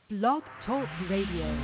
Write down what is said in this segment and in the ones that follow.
Blog Talk Radio.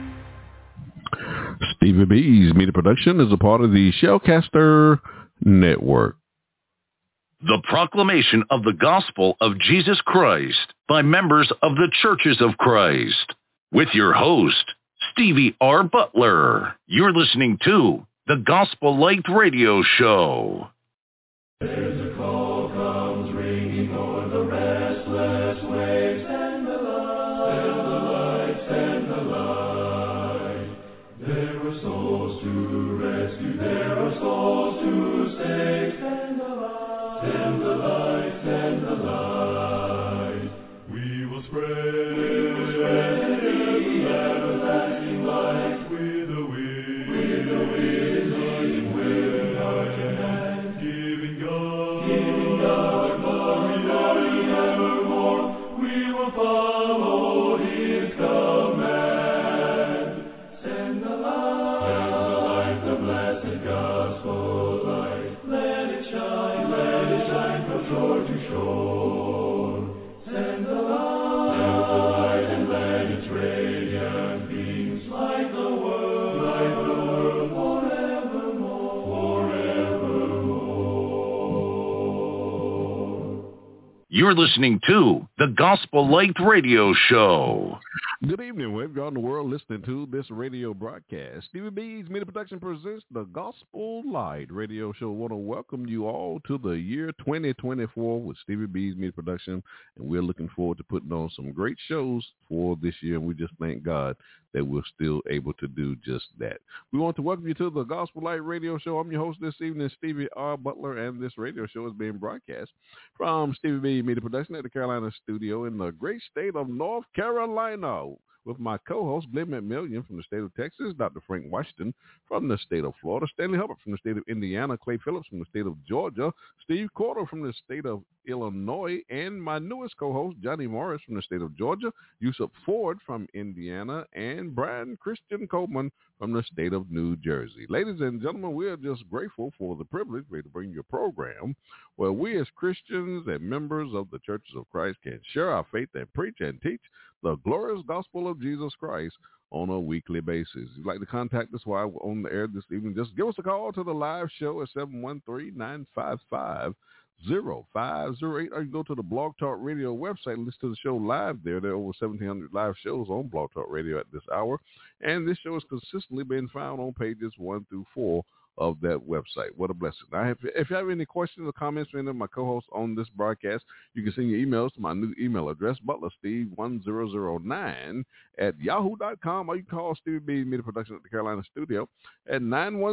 Stevie B's Media Production is a part of the Shellcaster Network. The proclamation of the gospel of Jesus Christ by members of the Churches of Christ. With your host, Stevie R. Butler. You're listening to the Gospel Light Radio Show. There's a call comes ringing o'er the restless waves, and the light, and the light. There are souls to rescue, there are souls to save, and the light, and the light, and the light. We will spread the everlasting light with the wind, leading with heart and hand, giving God glory evermore. We will follow His command. Send the light, the blessed gospel light. Let it shine from shore to shore. Send the light, and let its radiant beams light the world forevermore. You're listening to the Gospel Light Radio Show. Good evening, wherever you're in the world listening to this radio broadcast. Stevie B's Media Production presents the Gospel Light Radio Show. I want to welcome you all to the year 2024 with Stevie B's Media Production, and we're looking forward to putting on some great shows for this year, and we just thank God that we're still able to do just that. We want to welcome you to the Gospel Light Radio Show. I'm your host this evening, Stevie R. Butler, and this radio show is being broadcast from Stevie B Media Production at the Carolina studio in the great state of North Carolina, with my co-host, Glenn McMillian from the state of Texas, Dr. Frank Washington from the state of Florida, Stanley Hubbard from the state of Indiana, Clay Phillips from the state of Georgia, Steve Corder from the state of Illinois, and my newest co-host, Johnny Morris from the state of Georgia, Yusuf Ford from Indiana, and Brian Christian Coleman from the state of New Jersey. Ladies and gentlemen, we are just grateful for the privilege to bring you a program where we as Christians and members of the Churches of Christ can share our faith and preach and teach the glorious gospel of Jesus Christ on a weekly basis. If you'd like to contact us while we're on the air this evening, just give us a call to the live show at 713-955-0508, or you can go to the Blog Talk Radio website and listen to the show live there. There are over 1,700 live shows on Blog Talk Radio at this hour, and this show is consistently being found on pages 1 through 4 of that website. What a blessing. If you have any questions or comments for any of my co-hosts on this broadcast, you can send your emails to my new email address, butlersteve1009 at yahoo.com, or you can call Stevie B Media Production at the Carolina studio at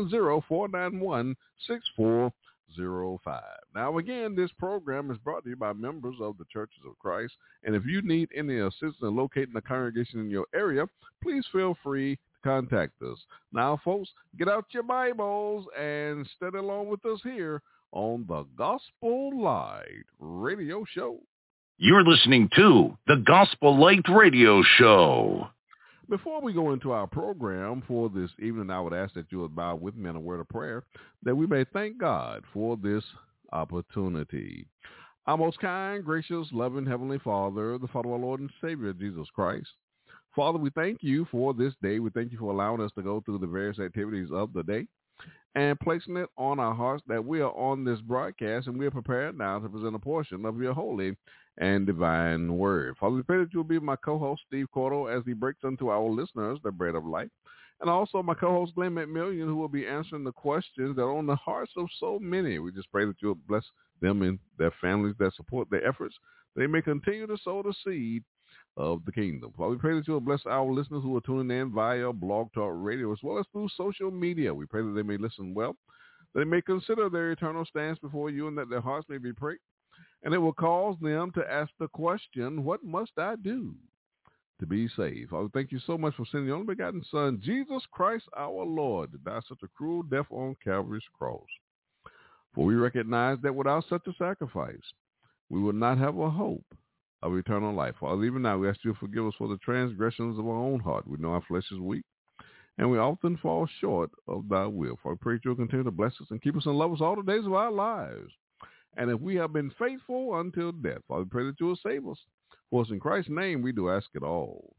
910-491-6405. Now, again, this program is brought to you by members of the Churches of Christ, and if you need any assistance in locating a congregation in your area, please feel free to contact us. Now, folks, get out your Bibles and study along with us here on the Gospel Light Radio Show. You're listening to the Gospel Light Radio Show. Before we go into our program for this evening, I would ask that you would bow with me in a word of prayer that we may thank God for this opportunity. Our most kind, gracious, loving Heavenly Father, the Father of our Lord and Savior, Jesus Christ. Father, we thank you for this day. We thank you for allowing us to go through the various activities of the day and placing it on our hearts that we are on this broadcast, and we are prepared now to present a portion of your holy and divine word. Father, we pray that you will be my co-host, Steve Cordo, as he breaks unto our listeners the bread of life, and also my co-host, Glenn McMillian, who will be answering the questions that are on the hearts of so many. We just pray that you will bless them and their families that support their efforts. They may continue to sow the seed of the kingdom. Father, we pray that you will bless our listeners who are tuning in via Blog Talk Radio as well as through social media. We pray that they may listen well, they may consider their eternal stance before you, and that their hearts may be pricked, and it will cause them to ask the question, what must I do to be saved? Father, thank you so much for sending your only begotten Son, Jesus Christ our Lord, to die such a cruel death on Calvary's cross. For we recognize that without such a sacrifice, we will not have a hope of eternal life. Father, even now we ask you to forgive us for the transgressions of our own heart. We know our flesh is weak, and we often fall short of thy will. For I pray that you'll continue to bless us and keep us and love us all the days of our lives. And if we have been faithful until death, Father, we pray that you will save us. For us in Christ's name we do ask it all.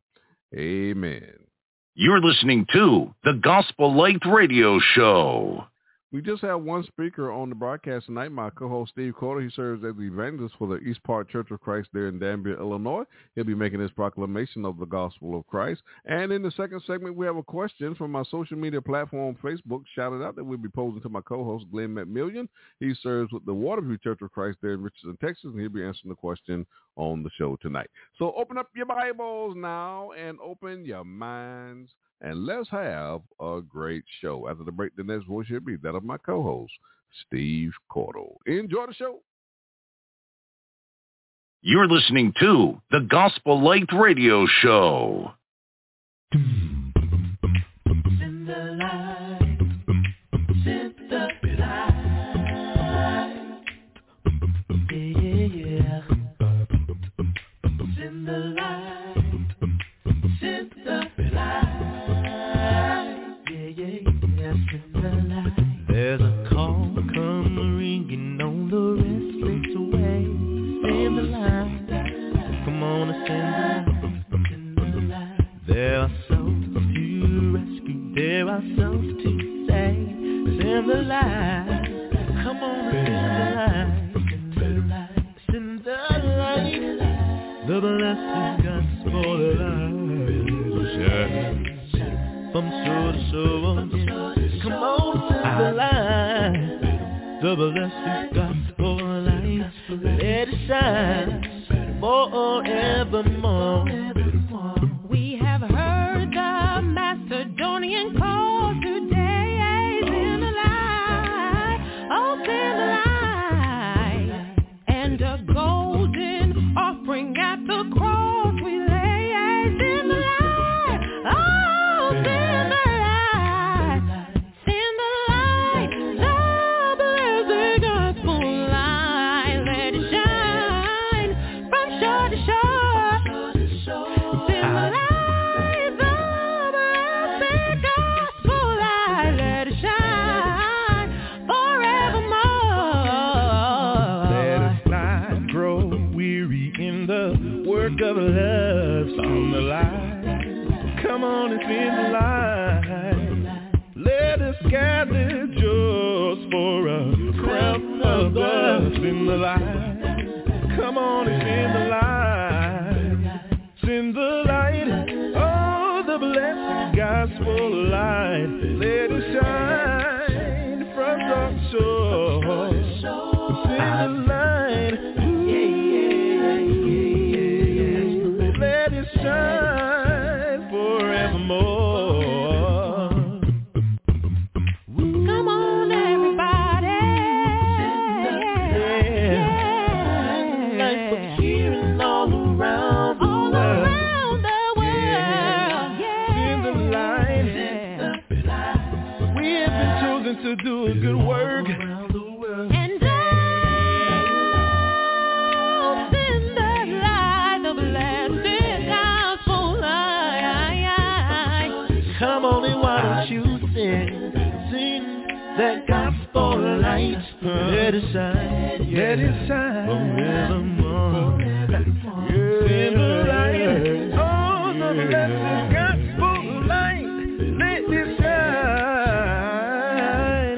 Amen. You're listening to the Gospel Light Radio Show. We just have one speaker on the broadcast tonight, my co-host Steve Corder. He serves as the evangelist for the East Park Church of Christ there in Danville, Illinois. He'll be making his proclamation of the gospel of Christ. And in the second segment, we have a question from my social media platform, Facebook. Shout it out that we'll be posing to my co-host, Glenn McMillian. He serves with the Waterview Church of Christ there in Richardson, Texas, and he'll be answering the question on the show tonight. So open up your Bibles now and open your minds, and let's have a great show. After the break, the next voice should be that of my co-host, Steve Cordell. Enjoy the show. You're listening to the Gospel Light Radio Show. Send the light, send the light, yeah. Send the light, send the light, yeah. Send the light. There's a call come ringing on the restless way. Send the light, come on and send the light. There are souls to rescue, there are souls to save. Send the light, come on and send the light. Send the light, the blessed gospel light shine from shore to shore. Come on, send the light, the blessed gospel light. Let it shine forevermore. We have heard the Macedonian call today. Send the light, oh send the light, and a golden offering at the cross we lay. Send the light, oh send the light, send the light, the blessed gospel light. Let it shine from shore to shore. Send the light, the blessed gospel light. Let it shine forevermore. Let us not grow weary in the work of love. Send the light, come on and send the light. Let us gather just for a crown of love. Send the light, come on and send the light. Send the light, oh the blessed gospel light. Let it shine from dark shore. Send the light, let it shine forevermore. Come on, everybody. Light for here and all around the All world. around the world. Send the light. We have been chosen to do a good work. And oh, send the light, the blessed gospel light. Come on and why don't you sing that gospel light. Let it shine, let it shine forevermore. Send the light, oh the blessed gospel light. Let it shine,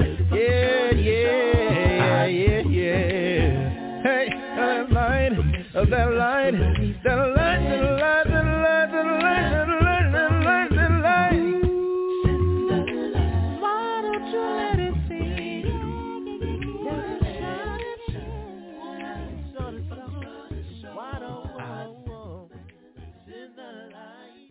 yeah. Hey, that light, that light, that light, that light, that light, that light, that light, that light, that light. Why don't you let it see? Why don't send the light?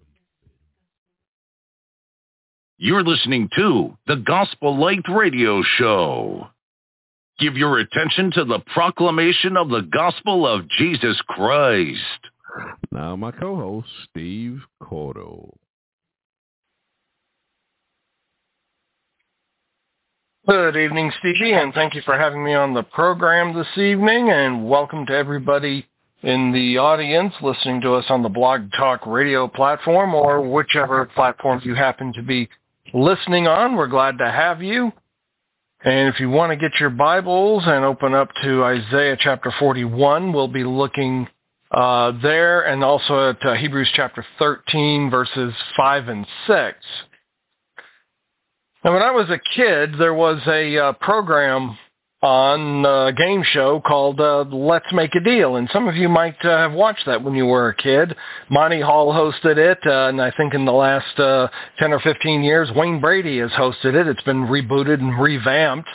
You're listening to the Gospel Light Radio Show. Give your attention to the proclamation of the gospel of Jesus Christ. Now, my co-host, Steve Cordell. Good evening, Stevie, and thank you for having me on the program this evening, and welcome to everybody in the audience listening to us on the Blog Talk Radio platform or whichever platform you happen to be listening on. We're glad to have you. And if you want to get your Bibles and open up to Isaiah chapter 41, we'll be looking there, and also at Hebrews chapter 13, verses 5 and 6. Now, when I was a kid, there was a program on a game show called Let's Make a Deal, and some of you might have watched that when you were a kid. Monty Hall hosted it, and I think in the last 10 or 15 years, Wayne Brady has hosted it. It's been rebooted and revamped.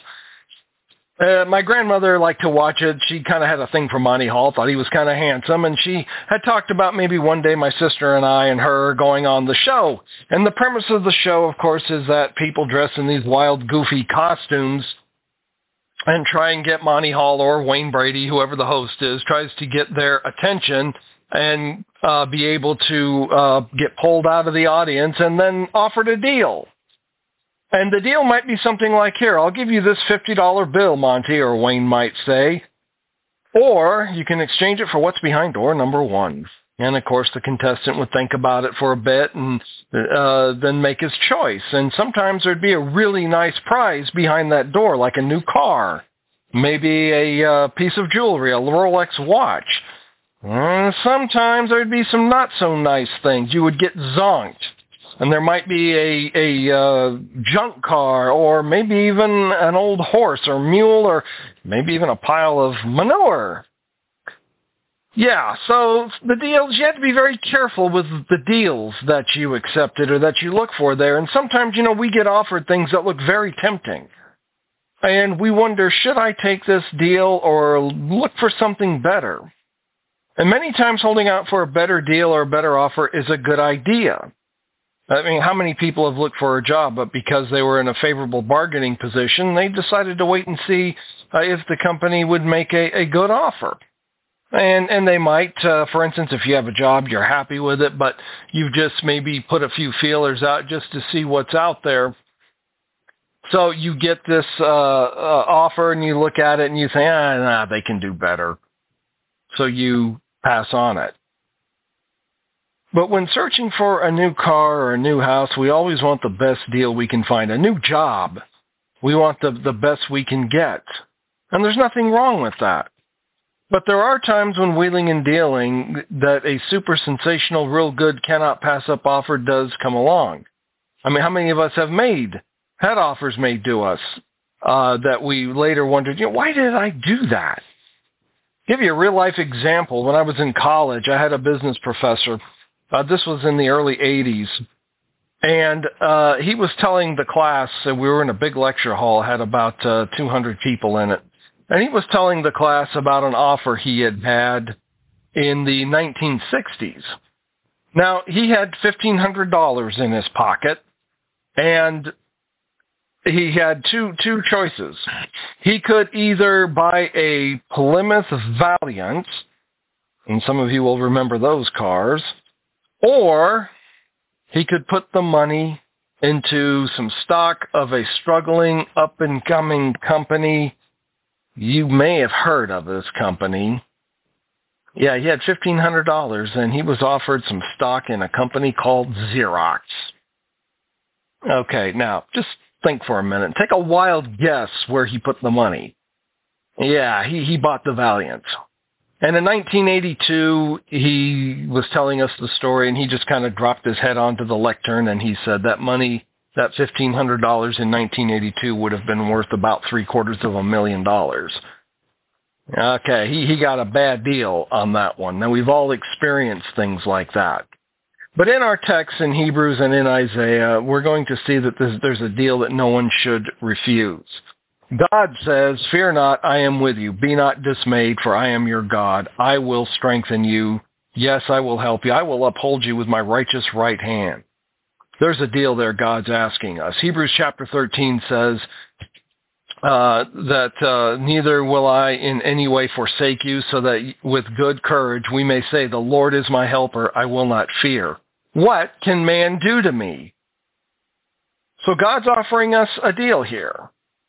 My grandmother liked to watch it. She kind of had a thing for Monty Hall, thought he was kind of handsome, and she had talked about maybe one day my sister and I and her going on the show. And the premise of the show, of course, is that people dress in these wild, goofy costumes and try and get Monty Hall or Wayne Brady, whoever the host is, tries to get their attention and be able to get pulled out of the audience and then offered a deal. And the deal might be something like, here, I'll give you this $50 bill, Monty, or Wayne might say. Or you can exchange it for what's behind door number 1. And, of course, the contestant would think about it for a bit and then make his choice. And sometimes there'd be a really nice prize behind that door, like a new car, maybe a piece of jewelry, a Rolex watch. Sometimes there'd be some not-so-nice things. You would get zonked. And there might be a junk car, or maybe even an old horse or mule, or maybe even a pile of manure. Yeah, so the deals, you have to be very careful with the deals that you accepted or that you look for there. And sometimes, we get offered things that look very tempting. And we wonder, should I take this deal or look for something better? And many times holding out for a better deal or a better offer is a good idea. I mean, how many people have looked for a job, but because they were in a favorable bargaining position, they decided to wait and see if the company would make a good offer. And they might, for instance, if you have a job, you're happy with it, but you've just maybe put a few feelers out just to see what's out there. So you get this offer and you look at it and you say, they can do better. So you pass on it. But when searching for a new car or a new house, we always want the best deal we can find. A new job, we want the best we can get. And there's nothing wrong with that. But there are times when wheeling and dealing that a super sensational, real good, cannot pass up offer does come along. I mean, how many of us have had offers made to us that we later wondered, why did I do that? Give you a real life example. When I was in college, I had a business professor. This was in the early 80s. And he was telling the class, we were in a big lecture hall, had about 200 people in it. And he was telling the class about an offer he had had in the 1960s. Now, he had $1,500 in his pocket, and he had two choices. He could either buy a Plymouth Valiant, and some of you will remember those cars, or he could put the money into some stock of a struggling, up-and-coming company. You may have heard of this company. Yeah, he had $1,500, and he was offered some stock in a company called Xerox. Okay, now, just think for a minute. Take a wild guess where he put the money. Yeah, he bought the Valiant. And in 1982, he was telling us the story, and he just kind of dropped his head onto the lectern, and he said that money, that $1,500 in 1982 would have been worth about $750,000. Okay, he got a bad deal on that one. Now, we've all experienced things like that. But in our text in Hebrews and in Isaiah, we're going to see that there's a deal that no one should refuse. God says, "Fear not, I am with you. Be not dismayed, for I am your God. I will strengthen you. Yes, I will help you. I will uphold you with my righteous right hand." There's a deal there God's asking us. Hebrews chapter 13 says that neither will I in any way forsake you, so that with good courage we may say, "The Lord is my helper. I will not fear. What can man do to me?" So God's offering us a deal here.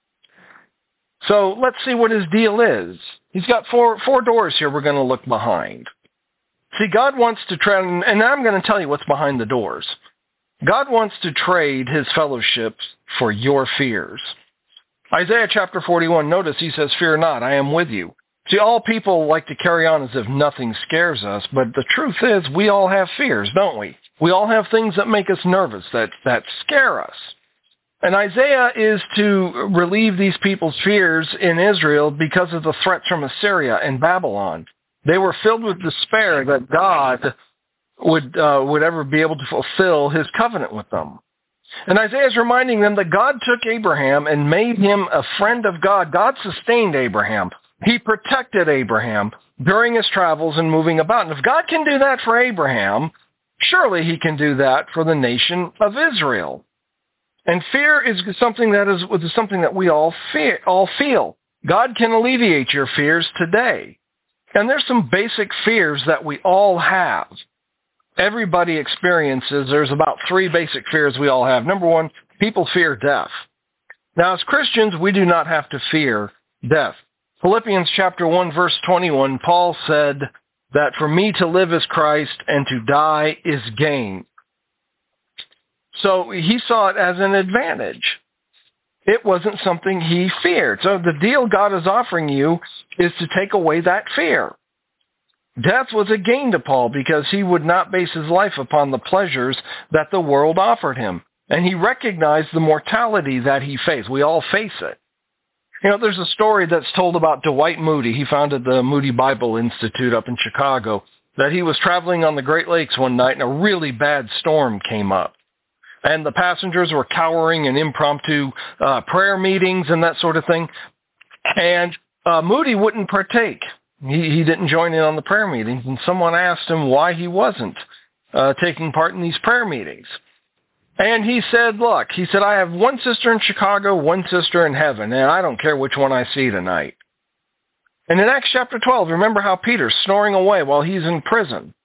So let's see what his deal is. He's got four doors here we're going to look behind. See, God wants to trade, and I'm going to tell you what's behind the doors. God wants to trade his fellowship for your fears. Isaiah chapter 41, notice he says, "Fear not, I am with you. See, all people like to carry on as if nothing scares us, but the truth is we all have fears, don't we? We all have things that make us nervous, that scare us. And Isaiah is to relieve these people's fears in Israel because of the threats from Assyria and Babylon. They were filled with despair that God would ever be able to fulfill his covenant with them. And Isaiah is reminding them that God took Abraham and made him a friend of God. God sustained Abraham. He protected Abraham during his travels and moving about. And if God can do that for Abraham, surely he can do that for the nation of Israel. And fear is something that we all feel. God can alleviate your fears today. And there's some basic fears that we all have. Everybody experiences, there's about 3 basic fears we all have. Number 1, people fear death. Now, as Christians, we do not have to fear death. Philippians chapter 1, verse 21, Paul said that for me to live is Christ and to die is gain. So he saw it as an advantage. It wasn't something he feared. So the deal God is offering you is to take away that fear. Death was a gain to Paul because he would not base his life upon the pleasures that the world offered him. And he recognized the mortality that he faced. We all face it. You know, there's a story that's told about Dwight Moody. He founded the Moody Bible Institute up in Chicago, that he was traveling on the Great Lakes one night and a really bad storm came up. And the passengers were cowering in impromptu prayer meetings and that sort of thing. And Moody wouldn't partake. He didn't join in on the prayer meetings. And someone asked him why he wasn't taking part in these prayer meetings. And he said, look, I have one sister in Chicago, one sister in heaven, and I don't care which one I see tonight. And in Acts chapter 12, remember how Peter's snoring away while he's in prison.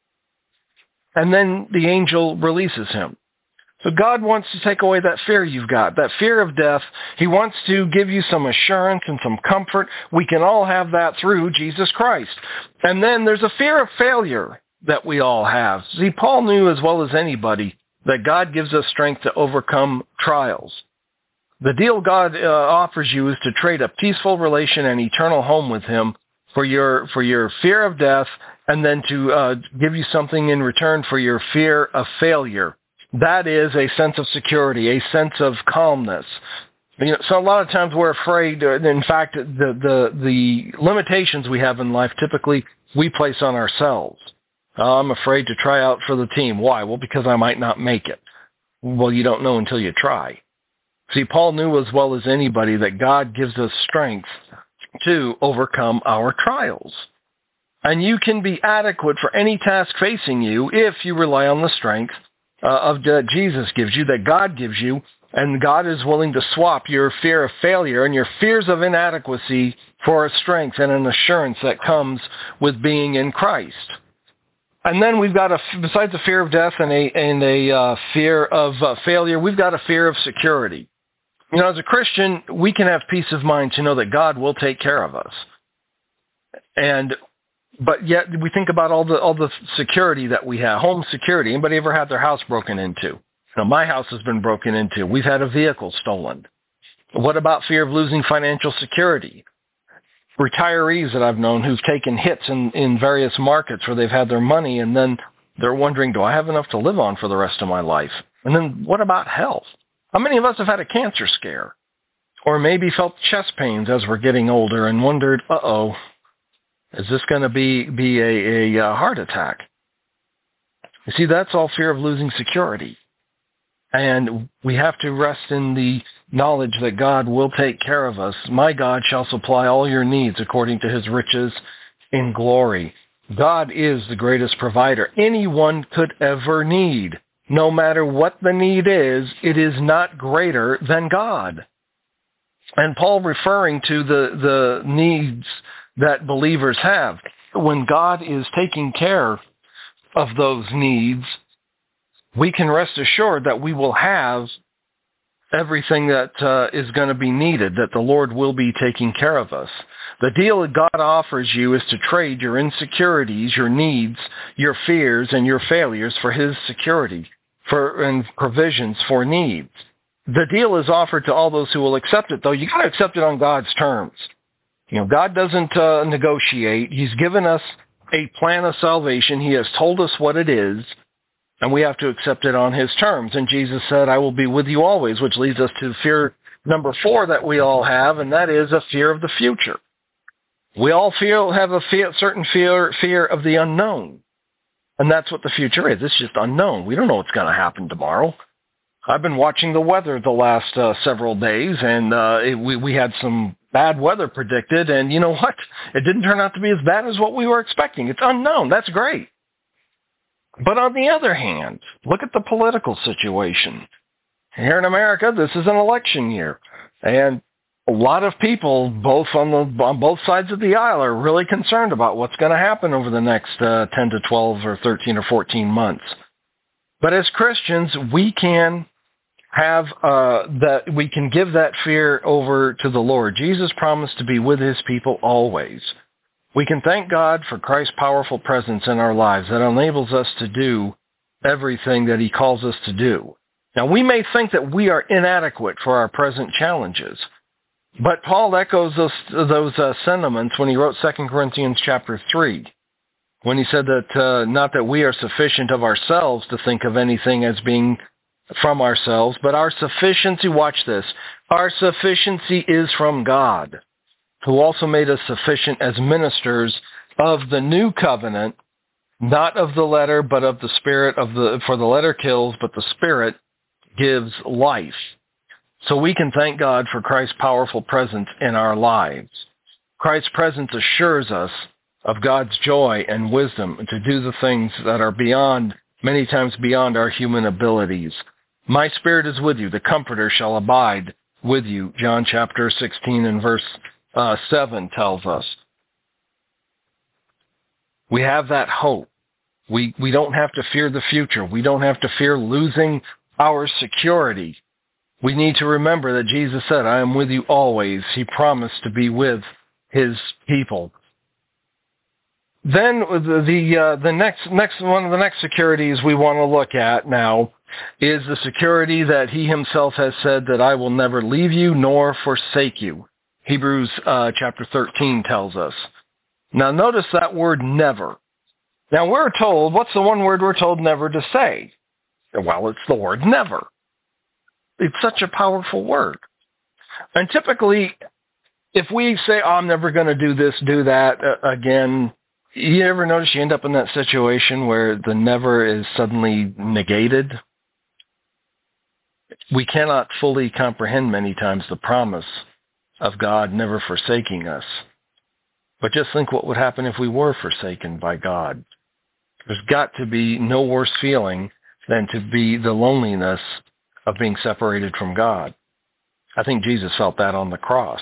And then the angel releases him. So God wants to take away that fear you've got, that fear of death. He wants to give you some assurance and some comfort. We can all have that through Jesus Christ. And then there's a fear of failure that we all have. See, Paul knew as well as anybody that God gives us strength to overcome trials. The deal God offers you is to trade a peaceful relation and eternal home with him for your fear of death, and then to give you something in return for your fear of failure. That is a sense of security, a sense of calmness. You know, so a lot of times we're afraid. In fact, the limitations we have in life typically we place on ourselves. I'm afraid to try out for the team. Why? Well, because I might not make it. Well, you don't know until you try. See, Paul knew as well as anybody that God gives us strength to overcome our trials. And you can be adequate for any task facing you if you rely on the strength that Jesus gives you, that God gives you, and God is willing to swap your fear of failure and your fears of inadequacy for a strength and an assurance that comes with being in Christ. And then we've got, besides a fear of death and a fear of failure, we've got a fear of security. You know, as a Christian, we can have peace of mind to know that God will take care of us. But yet we think about all the security that we have, home security. Anybody ever had their house broken into? Now, my house has been broken into. We've had a vehicle stolen. What about fear of losing financial security? Retirees that I've known who've taken hits in various markets where they've had their money, and then they're wondering, do I have enough to live on for the rest of my life? And then what about health? How many of us have had a cancer scare? Or maybe felt chest pains as we're getting older and wondered, is this going to be a heart attack? You see, that's all fear of losing security. And we have to rest in the knowledge that God will take care of us. My God shall supply all your needs according to his riches in glory. God is the greatest provider anyone could ever need. No matter what the need is, it is not greater than God. And Paul referring to the needs that believers have. When God is taking care of those needs, we can rest assured that we will have everything that is going to be needed, that the Lord will be taking care of us. The deal that God offers you is to trade your insecurities, your needs, your fears, and your failures for his security and provisions for needs. The deal is offered to all those who will accept it, though. You got to accept it on God's terms. God doesn't negotiate. He's given us a plan of salvation. He has told us what it is, and we have to accept it on his terms. And Jesus said, I will be with you always, which leads us to fear number 4 that we all have, and that is a fear of the future. We all have a certain fear of the unknown. And that's what the future is. It's just unknown. We don't know what's going to happen tomorrow. I've been watching the weather the last several days, and we had some bad weather predicted, and you know what? It didn't turn out to be as bad as what we were expecting. It's unknown. That's great. But on the other hand, look at the political situation. Here in America, this is an election year, and a lot of people, on both sides of the aisle, are really concerned about what's going to happen over the next 10 to 12 or 13 or 14 months. But as Christians, we can we can give that fear over to the Lord. Jesus promised to be with his people always. We can thank God for Christ's powerful presence in our lives that enables us to do everything that he calls us to do. Now, we may think that we are inadequate for our present challenges, but Paul echoes those sentiments when he wrote 2 Corinthians chapter 3, when he said that not that we are sufficient of ourselves to think of anything as being from ourselves, but our sufficiency, watch this, our sufficiency is from God, who also made us sufficient as ministers of the new covenant, not of the letter, but of the Spirit. For the letter kills, but the Spirit gives life. So we can thank God for Christ's powerful presence in our lives. Christ's presence assures us of God's joy and wisdom to do the things that are many times beyond our human abilities. My Spirit is with you. The Comforter shall abide with you. John chapter 16 and verse 7 tells us. We have that hope. We don't have to fear the future. We don't have to fear losing our security. We need to remember that Jesus said, I am with you always. He promised to be with his people. Then the next securities we want to look at now is the security that he himself has said that I will never leave you nor forsake you. Hebrews chapter 13 tells us. Now notice that word never. Now we're told, what's the one word we're told never to say? Well, it's the word never. It's such a powerful word. And typically, if we say, I'm never going to do this, do that again, you ever notice you end up in that situation where the never is suddenly negated? We cannot fully comprehend many times the promise of God never forsaking us. But just think what would happen if we were forsaken by God. There's got to be no worse feeling than to be the loneliness of being separated from God. I think Jesus felt that on the cross.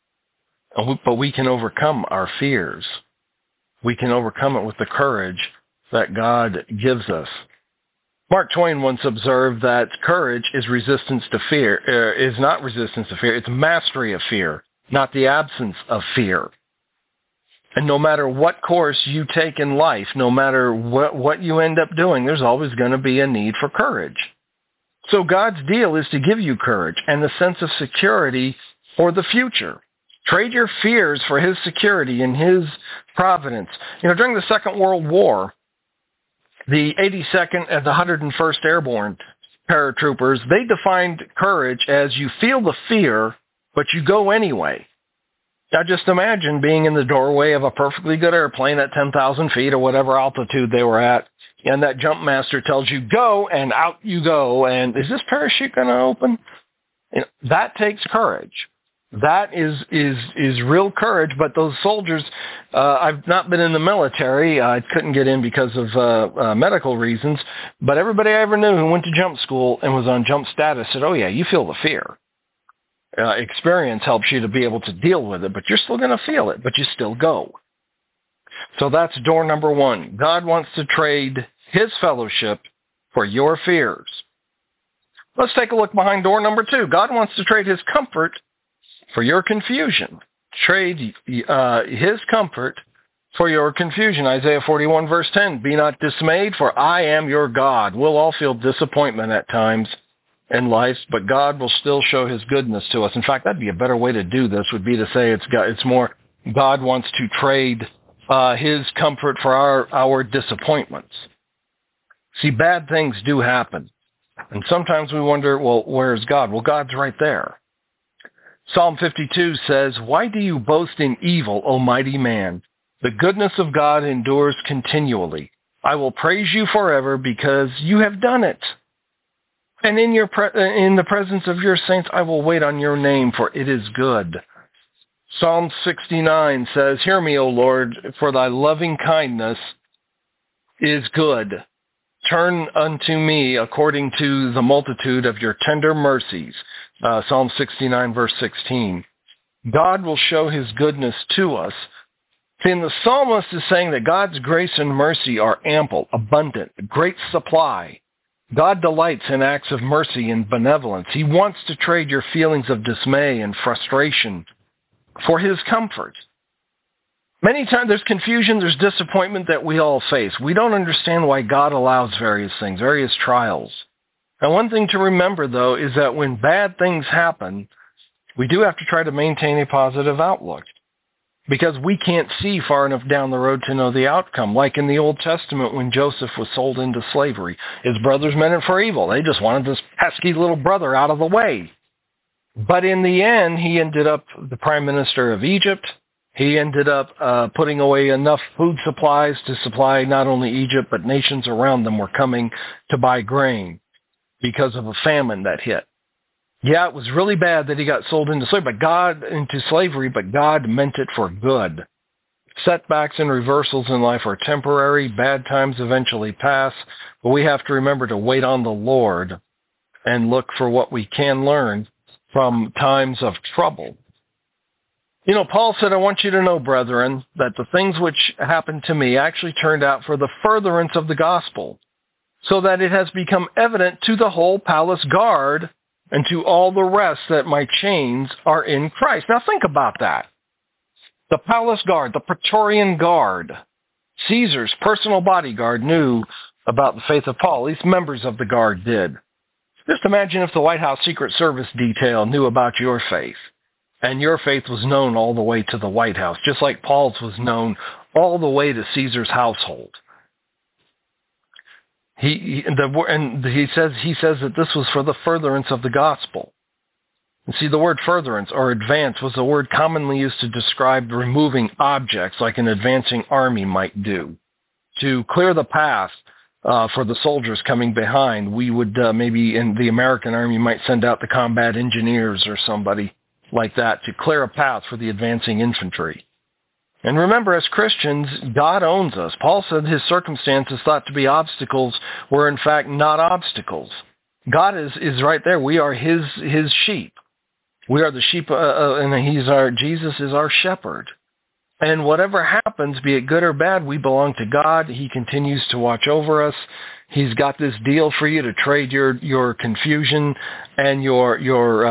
But we can overcome our fears. We can overcome it with the courage that God gives us. Mark Twain once observed that courage is resistance to fear, is not resistance to fear, it's mastery of fear, not the absence of fear. And no matter what course you take in life, no matter what you end up doing, there's always going to be a need for courage. So God's deal is to give you courage and the sense of security for the future. Trade your fears for his security and his providence. During the Second World War, the 82nd and the 101st Airborne paratroopers, they defined courage as you feel the fear, but you go anyway. Now just imagine being in the doorway of a perfectly good airplane at 10,000 feet or whatever altitude they were at, and that jump master tells you go, and out you go, and is this parachute going to open? That takes courage. That is real courage, but those soldiers, I've not been in the military. I couldn't get in because of medical reasons, but everybody I ever knew who went to jump school and was on jump status said, oh yeah, you feel the fear. Experience helps you to be able to deal with it, but you're still going to feel it, but you still go. So that's door number one. God wants to trade his fellowship for your fears. Let's take a look behind door number two. God wants to trade his comfort for your confusion. Trade his comfort for your confusion. Isaiah 41 verse 10, be not dismayed, for I am your God. We'll all feel disappointment at times in life, but God will still show his goodness to us. In fact, that'd be a better way to do this, would be to say it's more God wants to trade his comfort for our disappointments. See, bad things do happen. And sometimes we wonder, well, where's God? Well, God's right there. Psalm 52 says, "Why do you boast in evil, O mighty man? The goodness of God endures continually. I will praise you forever because you have done it. And in the presence of your saints, I will wait on your name, for it is good." Psalm 69 says, "Hear me, O Lord, for thy loving kindness is good. Turn unto me according to the multitude of your tender mercies." Psalm 69, verse 16. God will show his goodness to us. And the psalmist is saying that God's grace and mercy are ample, abundant, great supply. God delights in acts of mercy and benevolence. He wants to trade your feelings of dismay and frustration for his comfort. Many times there's confusion, there's disappointment that we all face. We don't understand why God allows various things, various trials. And one thing to remember, though, is that when bad things happen, we do have to try to maintain a positive outlook, because we can't see far enough down the road to know the outcome. Like in the Old Testament when Joseph was sold into slavery. His brothers meant it for evil. They just wanted this pesky little brother out of the way. But in the end, he ended up the prime minister of Egypt. He ended up putting away enough food supplies to supply not only Egypt, but nations around them were coming to buy grain because of a famine that hit. Yeah, it was really bad that he got sold into slavery, but God meant it for good. Setbacks and reversals in life are temporary. Bad times eventually pass, but we have to remember to wait on the Lord and look for what we can learn from times of trouble. You know, Paul said, "I want you to know, brethren, that the things which happened to me actually turned out for the furtherance of the gospel, so that it has become evident to the whole palace guard and to all the rest that my chains are in Christ." Now think about that. The palace guard, the Praetorian Guard, Caesar's personal bodyguard, knew about the faith of Paul. At least members of the guard did. Just imagine if the White House Secret Service detail knew about your faith, and your faith was known all the way to the White House, just like Paul's was known all the way to Caesar's household. He says that this was for the furtherance of the gospel. And see, the word furtherance or advance was a word commonly used to describe removing objects like an advancing army might do. To clear the path for the soldiers coming behind, we would maybe in the American army might send out the combat engineers or somebody like that to clear a path for the advancing infantry. And remember, as Christians, God owns us. Paul said his circumstances thought to be obstacles were in fact not obstacles. God is right there. We are his sheep. We are the sheep, and Jesus is our shepherd. And whatever happens, be it good or bad, we belong to God. He continues to watch over us. He's got this deal for you to trade your confusion and your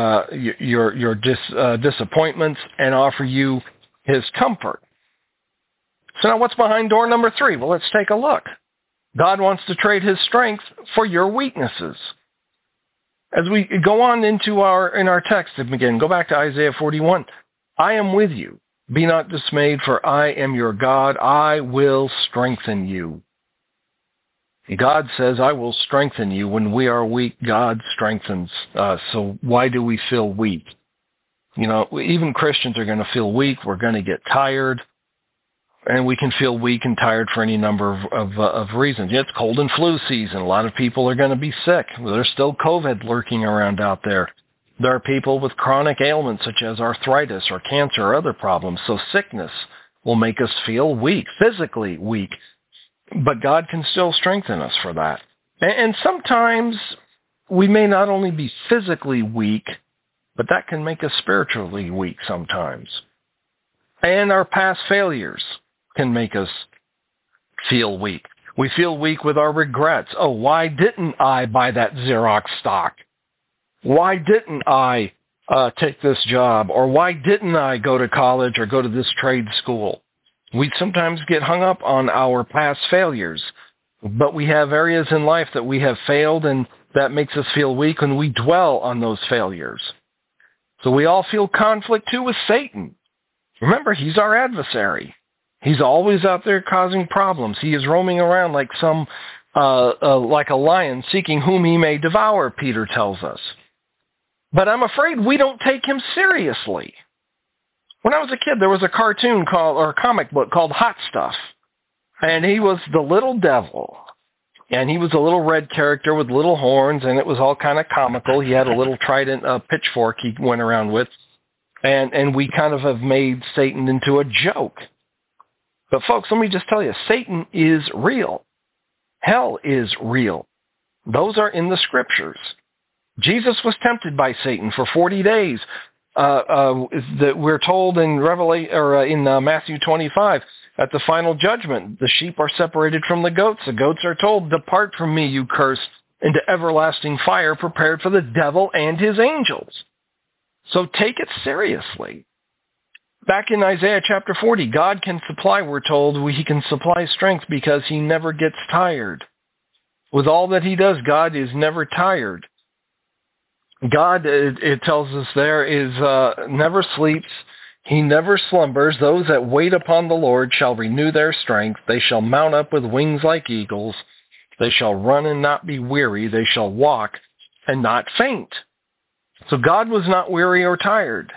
disappointments and offer you his comfort. So now what's behind door number 3? Well, let's take a look. God wants to trade his strength for your weaknesses. As we go on in our text again, go back to Isaiah 41. "I am with you. Be not dismayed, for I am your God. I will strengthen you." God says, "I will strengthen you." When we are weak, God strengthens us. So why do we feel weak? You know, even Christians are going to feel weak. We're going to get tired. And we can feel weak and tired for any number of reasons. Yeah, it's cold and flu season. A lot of people are going to be sick. There's still COVID lurking around out there. There are people with chronic ailments such as arthritis or cancer or other problems. So sickness will make us feel weak, physically weak. But God can still strengthen us for that. And sometimes we may not only be physically weak, but that can make us spiritually weak sometimes. And our past failures can make us feel weak. We feel weak with our regrets. Oh, why didn't I buy that Xerox stock? Why didn't I take this job? Or why didn't I go to college or go to this trade school? We sometimes get hung up on our past failures, but we have areas in life that we have failed, and that makes us feel weak, and we dwell on those failures. So we all feel conflict too with Satan. Remember, he's our adversary. He's always out there causing problems. He is roaming around like like a lion seeking whom he may devour, Peter tells us. But I'm afraid we don't take him seriously. When I was a kid, there was a cartoon or a comic book called Hot Stuff. And he was the little devil. And he was a little red character with little horns, and it was all kind of comical. He had a little trident pitchfork he went around with. And we kind of have made Satan into a joke. But folks, let me just tell you, Satan is real. Hell is real. Those are in the scriptures. Jesus was tempted by Satan for 40 days. That we're told in Matthew 25, at the final judgment, the sheep are separated from the goats. The goats are told, "Depart from me, you cursed, into everlasting fire prepared for the devil and his angels." So take it seriously. Back in Isaiah chapter 40, God can supply, we're told, he can supply strength because he never gets tired. With all that he does, God is never tired. God, it tells us there, is never sleeps. He never slumbers. Those that wait upon the Lord shall renew their strength. They shall mount up with wings like eagles. They shall run and not be weary. They shall walk and not faint. So God was not weary or tired.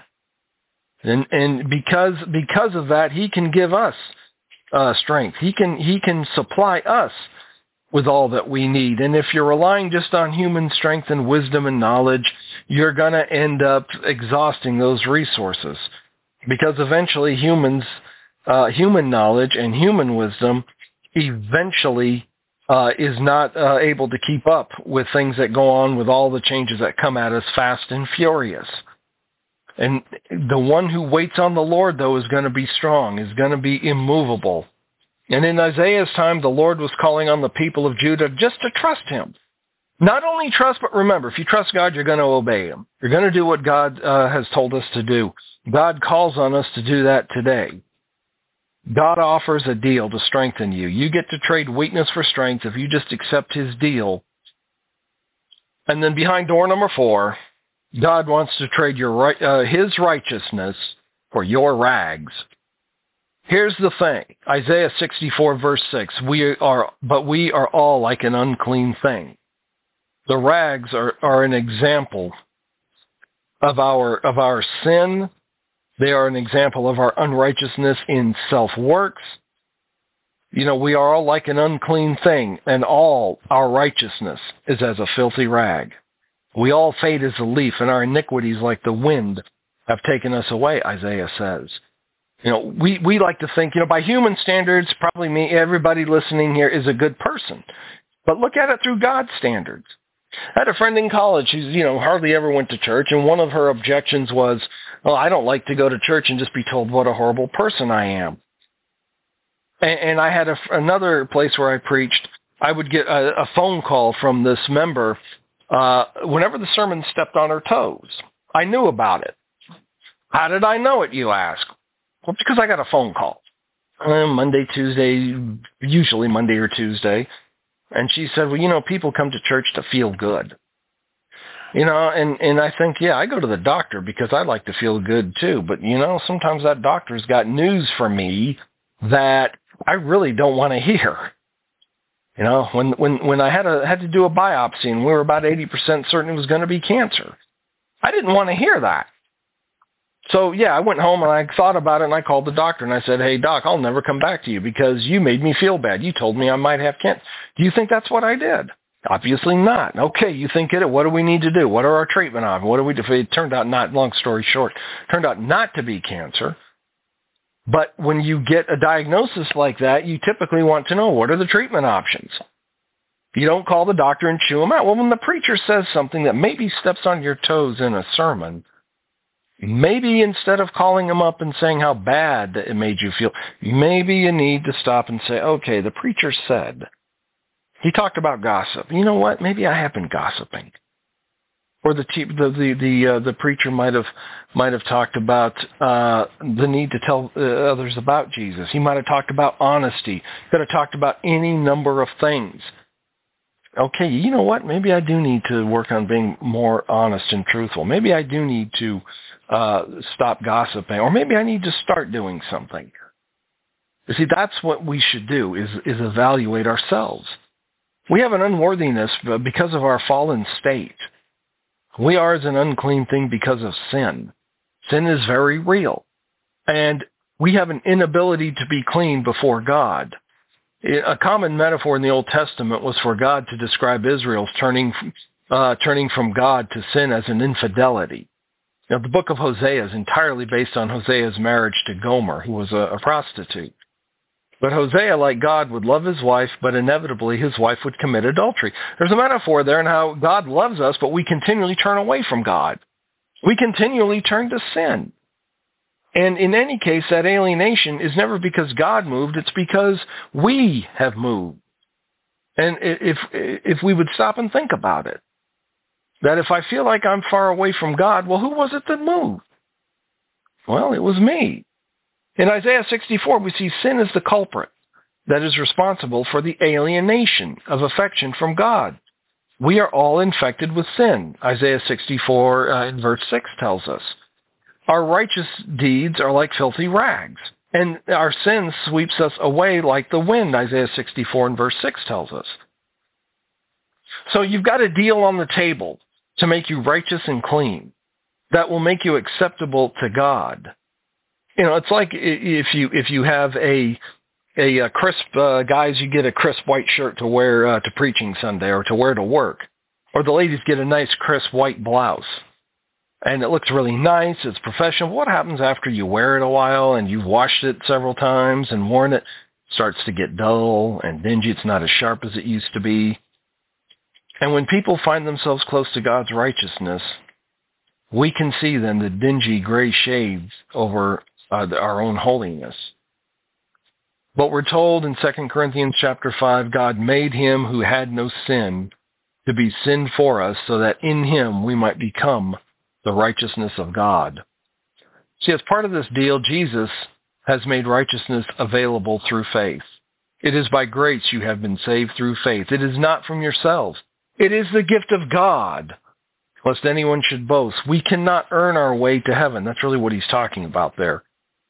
And because of that, he can give us strength. He can supply us with all that we need. And if you're relying just on human strength and wisdom and knowledge, you're going to end up exhausting those resources. Because eventually human knowledge and human wisdom eventually is not able to keep up with things that go on, with all the changes that come at us fast and furious. And the one who waits on the Lord, though, is going to be strong, is going to be immovable. And in Isaiah's time, the Lord was calling on the people of Judah just to trust him. Not only trust, but remember, if you trust God, you're going to obey him. You're going to do what God has told us to do. God calls on us to do that today. God offers a deal to strengthen you. You get to trade weakness for strength if you just accept his deal. And then behind door number 4, God wants to trade his righteousness for your rags. Here's the thing. Isaiah 64 verse 6, we are all like an unclean thing. The rags are an example of our sin. They are an example of our unrighteousness in self-works. You know, we are all like an unclean thing, and all our righteousness is as a filthy rag. We all fade as a leaf, and our iniquities like the wind have taken us away, Isaiah says. You know, we like to think, by human standards, probably everybody listening here is a good person. But look at it through God's standards. I had a friend in college who's, hardly ever went to church, and one of her objections was, well, I don't like to go to church and just be told what a horrible person I am. And I had another place where I preached, I would get a phone call from this member whenever the sermon stepped on her toes. I knew about it. How did I know it, you ask? Well, because I got a phone call. Monday, Tuesday, usually Monday or Tuesday. And she said, well, people come to church to feel good. And I think, yeah, I go to the doctor because I like to feel good too. But, sometimes that doctor's got news for me that I really don't want to hear. When I had to do a biopsy and we were about 80% certain it was going to be cancer, I didn't want to hear that. So, yeah, I went home and I thought about it and I called the doctor and I said, hey, doc, I'll never come back to you because you made me feel bad. You told me I might have cancer. Do you think that's what I did? Obviously not. Okay, you think it. What do we need to do? What are our treatment options? What do we do? It turned out not, long story short, turned out not to be cancer. But when you get a diagnosis like that, you typically want to know, what are the treatment options? You don't call the doctor and chew them out. Well, when the preacher says something that maybe steps on your toes in a sermon, maybe instead of calling him up and saying how bad it made you feel, maybe you need to stop and say, okay, the preacher said, he talked about gossip. You know what? Maybe I have been gossiping. Or the preacher might have talked about the need to tell others about Jesus. He might have talked about honesty. Could have talked about any number of things. okay, you know what? Maybe I do need to work on being more honest and truthful. Maybe I do need to stop gossiping, or maybe I need to start doing something. You see, that's what we should do, is evaluate ourselves. We have an unworthiness because of our fallen state. We are as an unclean thing because of sin. Sin is very real. And we have an inability to be clean before God. A common metaphor in the Old Testament was for God to describe Israel's turning from God to sin as an infidelity. Now, the book of Hosea is entirely based on Hosea's marriage to Gomer, who was a prostitute. But Hosea, like God, would love his wife, but inevitably his wife would commit adultery. There's a metaphor there in how God loves us, but we continually turn away from God. We continually turn to sin. And in any case, that alienation is never because God moved, it's because we have moved. And if we would stop and think about it, that if I feel like I'm far away from God, well, who was it that moved? Well, it was me. In Isaiah 64, we see sin as the culprit that is responsible for the alienation of affection from God. We are all infected with sin, Isaiah 64 in verse 6 tells us. Our righteous deeds are like filthy rags, and our sin sweeps us away like the wind, Isaiah 64 in verse 6 tells us. So you've got a deal on the table to make you righteous and clean that will make you acceptable to God. You know, it's like if you have a crisp, guys, you get a crisp white shirt to wear to preaching Sunday or to wear to work. Or the ladies get a nice crisp white blouse. And it looks really nice, it's professional. What happens after you wear it a while and you've washed it several times and worn it? It starts to get dull and dingy. It's not as sharp as it used to be. And when people find themselves close to God's righteousness, we can see then the dingy gray shades over our own holiness. But we're told in 2 Corinthians chapter 5, God made him who had no sin to be sin for us so that in him we might become the righteousness of God. See, as part of this deal, Jesus has made righteousness available through faith. It is by grace you have been saved through faith. It is not from yourselves. It is the gift of God, lest anyone should boast. We cannot earn our way to heaven. That's really what he's talking about there.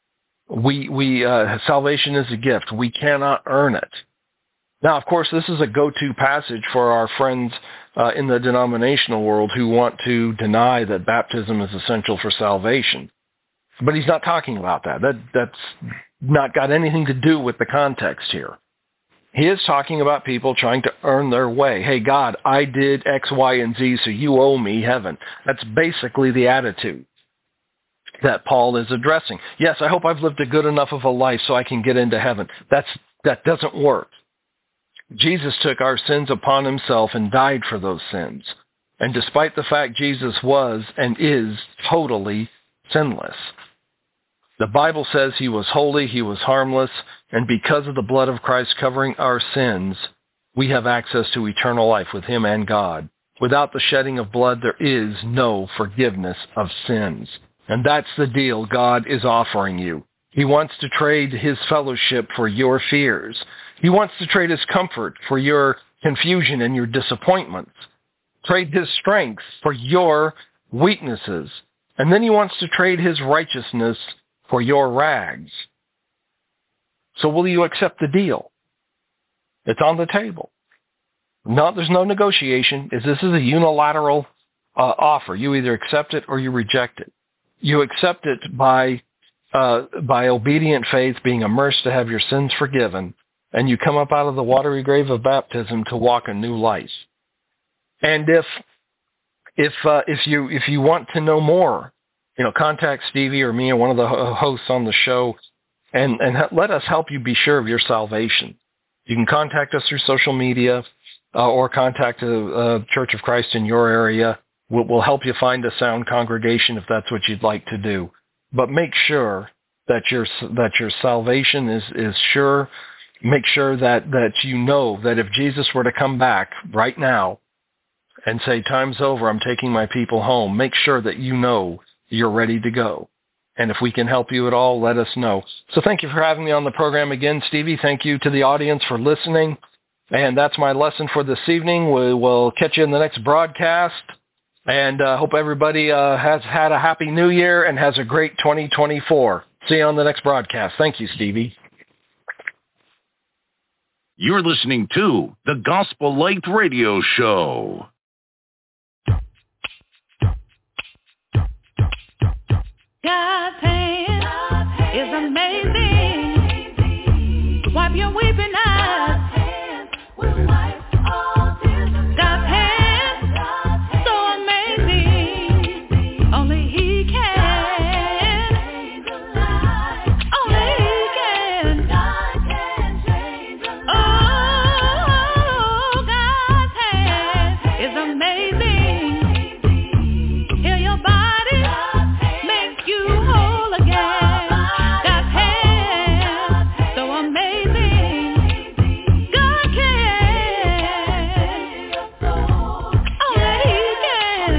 Salvation is a gift. We cannot earn it. Now, of course, this is a go-to passage for our friends in the denominational world who want to deny that baptism is essential for salvation. But he's not talking about that. That's not got anything to do with the context here. He is talking about people trying to earn their way. Hey, God, I did X, Y, and Z, so you owe me heaven. That's basically the attitude that Paul is addressing. Yes, I hope I've lived a good enough of a life so I can get into heaven. That doesn't work. Jesus took our sins upon himself and died for those sins. And despite the fact Jesus was and is totally sinless, the Bible says he was holy, he was harmless, and because of the blood of Christ covering our sins, we have access to eternal life with him and God. Without the shedding of blood, there is no forgiveness of sins. And that's the deal God is offering you. He wants to trade his fellowship for your fears. He wants to trade his comfort for your confusion and your disappointments. Trade his strength for your weaknesses. And then he wants to trade his righteousness for your rags. So will you accept the deal? It's on the table. No, there's no negotiation. This is a unilateral offer. You either accept it or you reject it. You accept it by obedient faith, being immersed to have your sins forgiven, and you come up out of the watery grave of baptism to walk a new life. And if you want to know more, contact Stevie or me or one of the hosts on the show, and let us help you be sure of your salvation. You can contact us through social media or contact a Church of Christ in your area. We'll help you find a sound congregation if that's what you'd like to do. But make sure that your salvation is sure. Make sure that you know that if Jesus were to come back right now and say, time's over, I'm taking my people home, make sure that you know you're ready to go. And if we can help you at all, let us know. So thank you for having me on the program again, Stevie. Thank you to the audience for listening. And that's my lesson for this evening. We will catch you in the next broadcast. And hope everybody has had a happy new year and has a great 2024. See you on the next broadcast. Thank you, Stevie. You're listening to the Gospel Light Radio Show. God's hand is amazing. Wipe your weeping eyes. God's hand, so amazing. Only He can. Only He can. Oh, God's hand is amazing. Heal your body. Make you whole again. God's hand, so amazing. God can. Only He can.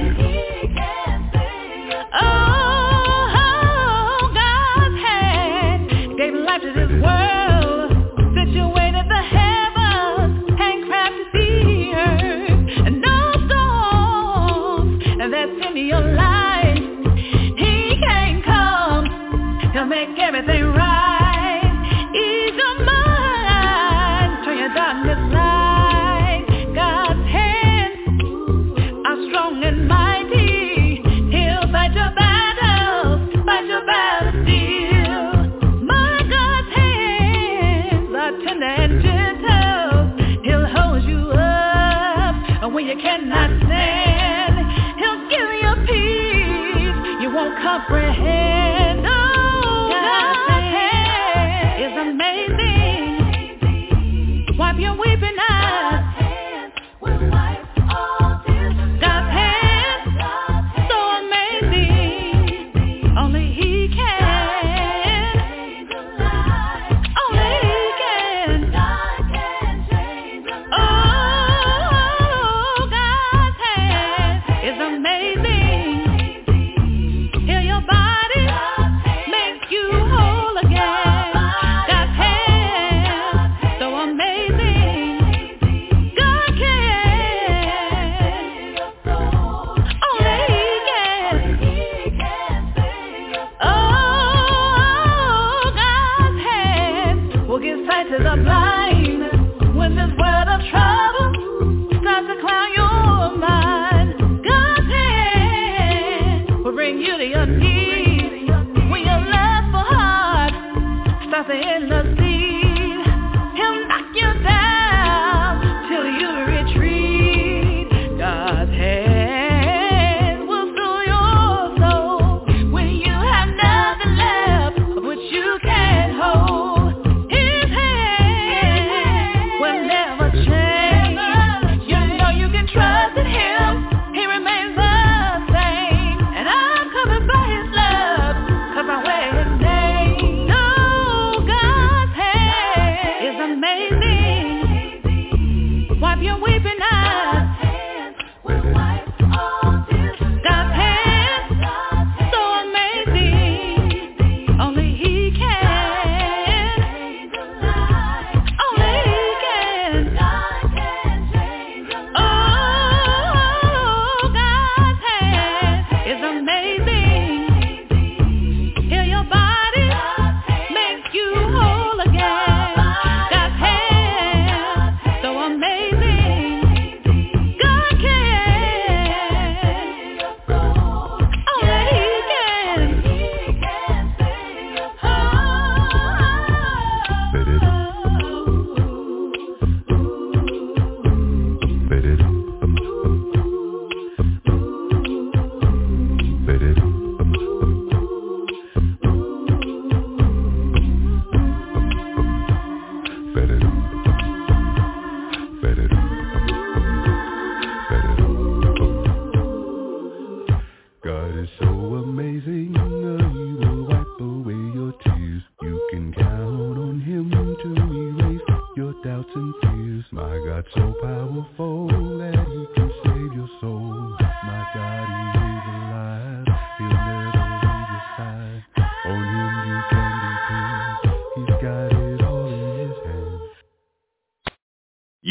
Oh, God's hand gave life to this world, situated the heavens, handcrafted the earth, and no storms that's in your life. He can come. He'll make everything right. Ease your mind. Turn your darkness light. God's hands are strong and mighty. He'll fight your battles. Fight your battles still. My God's hands are tender and gentle. He'll hold you up when you cannot stand. He'll give you peace you won't comprehend. Oh, God's hand is amazing. Wipe your weeping eyes. God's hand, so amazing. Only He can. Only He can. Oh, God's hand is amazing. Heal your body. Make you whole again. God's hand, so amazing. God can. Only He can. Oh, God's hand will give sight to the blind when this world of trouble starts to cloud your mind. God's hand will bring you to your knees when your lustful heart starts to intercede. He'll knock you down till you retreat. God's hand will soothe your soul when you have nothing left of which you can't hold. His hand will never change. You know you can trust in Him. He remains the same. And I'm covered by His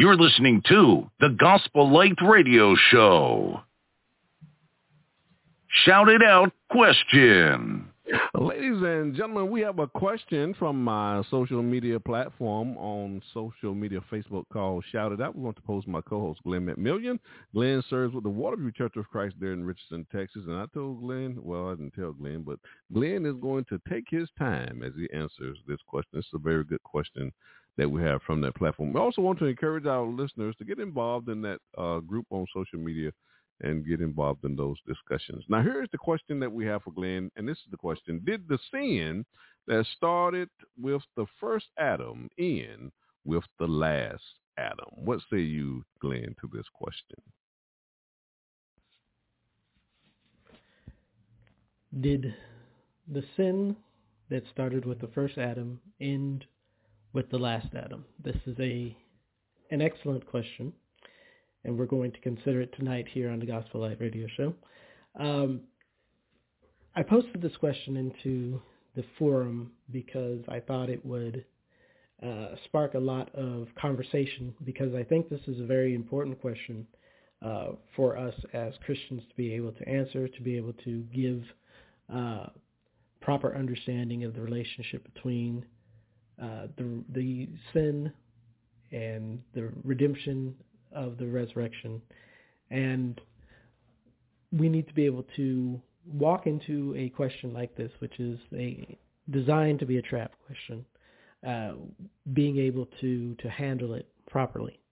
You're listening to the Gospel Light Radio Show. Shout it out question. Ladies and gentlemen, we have a question from my social media platform on social media Facebook called Shout It Out. We want to post my co-host, Glenn McMillian. Glenn serves with the Waterview Church of Christ there in Richardson, Texas. And I told Glenn, well, I didn't tell Glenn, but Glenn is going to take his time as he answers this question. It's a very good question that we have from that platform. We also want to encourage our listeners to get involved in that group on social media and get involved in those discussions. Now, here's the question that we have for Glenn, and this is the question. Did the sin that started with the first Adam end with the last Adam? What say you, Glenn, to this question? Did the sin that started with the first Adam end with the last Adam? This is an excellent question, and we're going to consider it tonight here on the Gospel Light Radio Show. I posted this question into the forum because I thought it would spark a lot of conversation, because I think this is a very important question for us as Christians to be able to answer, to be able to give proper understanding of the relationship between the sin and the redemption of the resurrection. And we need to be able to walk into a question like this, which is designed to be a trap question, being able to handle it properly.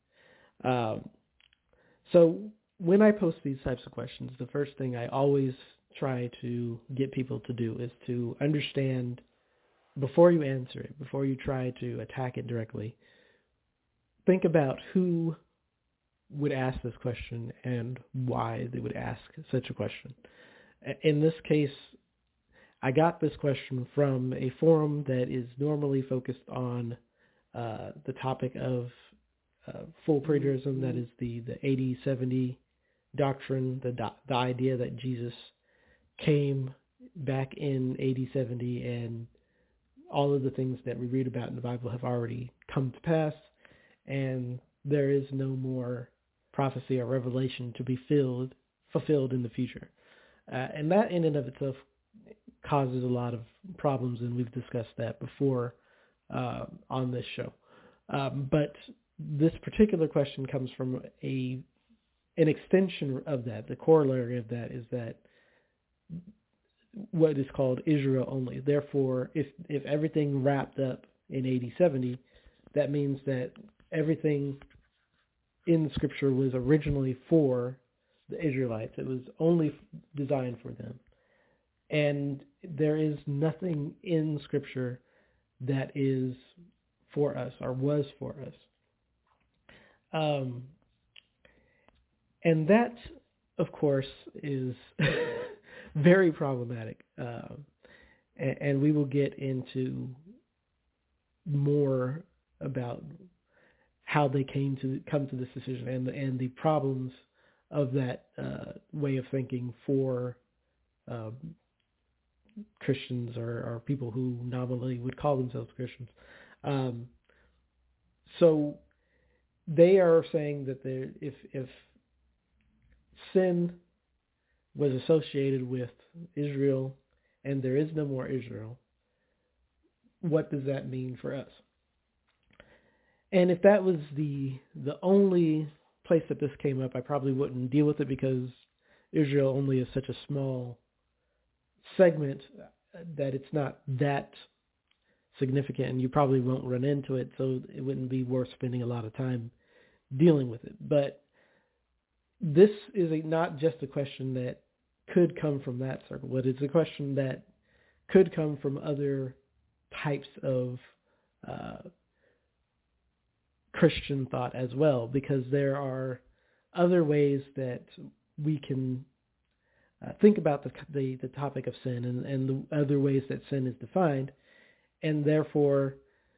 So when I post these types of questions, the first thing I always try to get people to do is to understand, before you answer it, before you try to attack it directly, think about who would ask this question and why they would ask such a question. In this case, I got this question from a forum that is normally focused on the topic of full preterism, that is the 80-70 doctrine, the idea that Jesus came back in 80-70 and all of the things that we read about in the Bible have already come to pass, and there is no more prophecy or revelation to be fulfilled in the future. And that in and of itself causes a lot of problems, and we've discussed that before on this show. But this particular question comes from an extension of that. The corollary of that is that what is called Israel only. Therefore, if everything wrapped up in 80-70, that means that everything in Scripture was originally for the Israelites. It was only designed for them. And there is nothing in Scripture that is for us or was for us. And that, of course, is very problematic. And we will get into more about how they come to this decision and the problems of that way of thinking for Christians or people who nominally would call themselves Christians. So they are saying that if sin was associated with Israel and there is no more Israel, what does that mean for us? And if that was the only place that this came up, I probably wouldn't deal with it, because Israel only is such a small segment that it's not that significant, and you probably won't run into it, so it wouldn't be worth spending a lot of time dealing with it. But this is not just a question that could come from that circle, but it's a question that could come from other types of Christian thought as well, because there are other ways that we can think about the topic of sin and the other ways that sin is defined, and therefore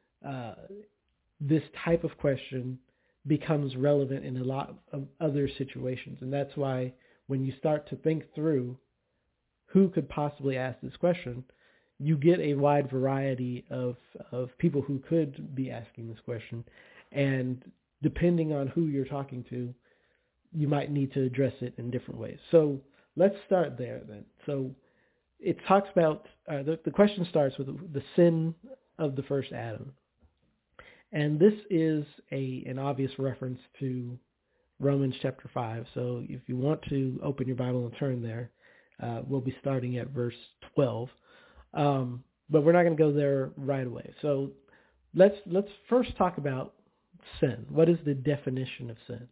this type of question becomes relevant in a lot of other situations. And that's why when you start to think through who could possibly ask this question, you get a wide variety of people who could be asking this question. And depending on who you're talking to, you might need to address it in different ways. So let's start there then. So it talks about, the question starts with the sin of the first Adam. And this is an obvious reference to Romans chapter 5. So if you want to open your Bible and turn there, we'll be starting at verse 12. But we're not going to go there right away. So let's first talk about sin. What is the definition of sin?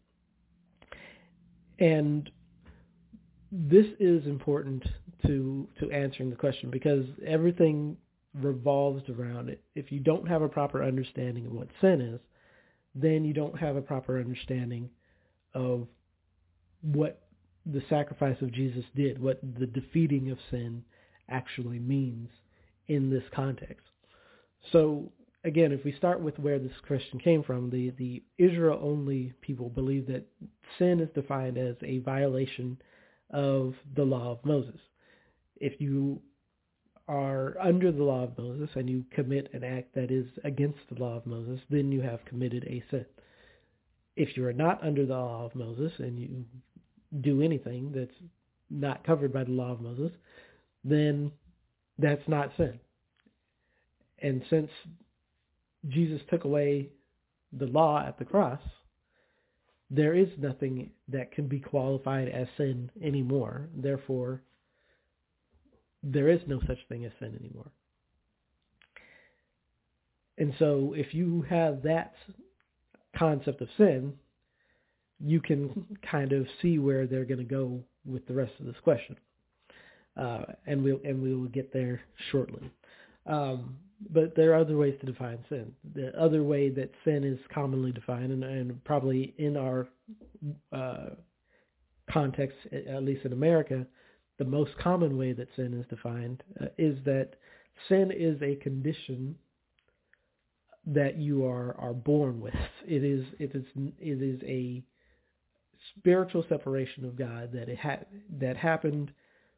And this is important to answering the question, because everything revolves around it. If you don't have a proper understanding of what sin is, then you don't have a proper understanding of what the sacrifice of Jesus did, what the defeating of sin actually means in this context. So again, if we start with where this question came from, the Israel-only people believe that sin is defined as a violation of the law of Moses. If you are under the law of Moses and you commit an act that is against the law of Moses, then you have committed a sin. If you are not under the law of Moses and you do anything that's not covered by the law of Moses, then that's not sin. And since Jesus took away the law at the cross, there is nothing that can be qualified as sin anymore. Therefore, there is no such thing as sin anymore. And so if you have that concept of sin, you can kind of see where they're going to go with the rest of this question. And we will get there shortly. But there are other ways to define sin. The other way that sin is commonly defined, and probably in our context, at least in America, the most common way that sin is defined is that sin is a condition that you are born with. It is a spiritual separation of God that happened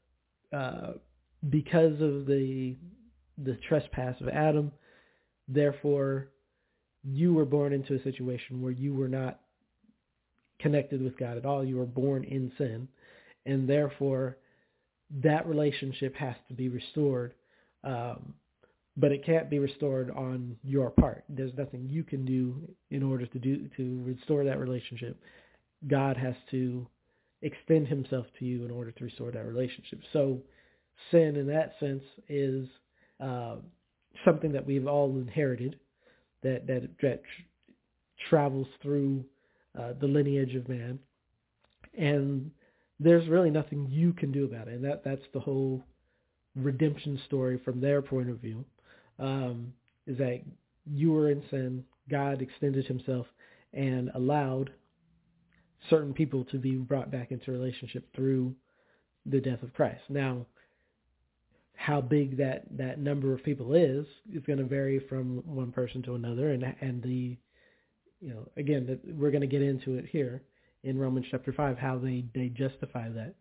because of the trespass of Adam. Therefore, you were born into a situation where you were not connected with God at all. You were born in sin, and therefore that relationship has to be restored. But it can't be restored on your part. There's nothing you can do in order to restore that relationship. God has to extend himself to you in order to restore that relationship. So sin in that sense is something that we've all inherited, that travels through the lineage of man, and there's really nothing you can do about it. And that's the whole redemption story from their point of view, is that you were in sin, God extended himself and allowed certain people to be brought back into relationship through the death of Christ. Now, how big that number of people is going to vary from one person to another, and the, again, we're going to get into it here in Romans chapter 5, how they justify that.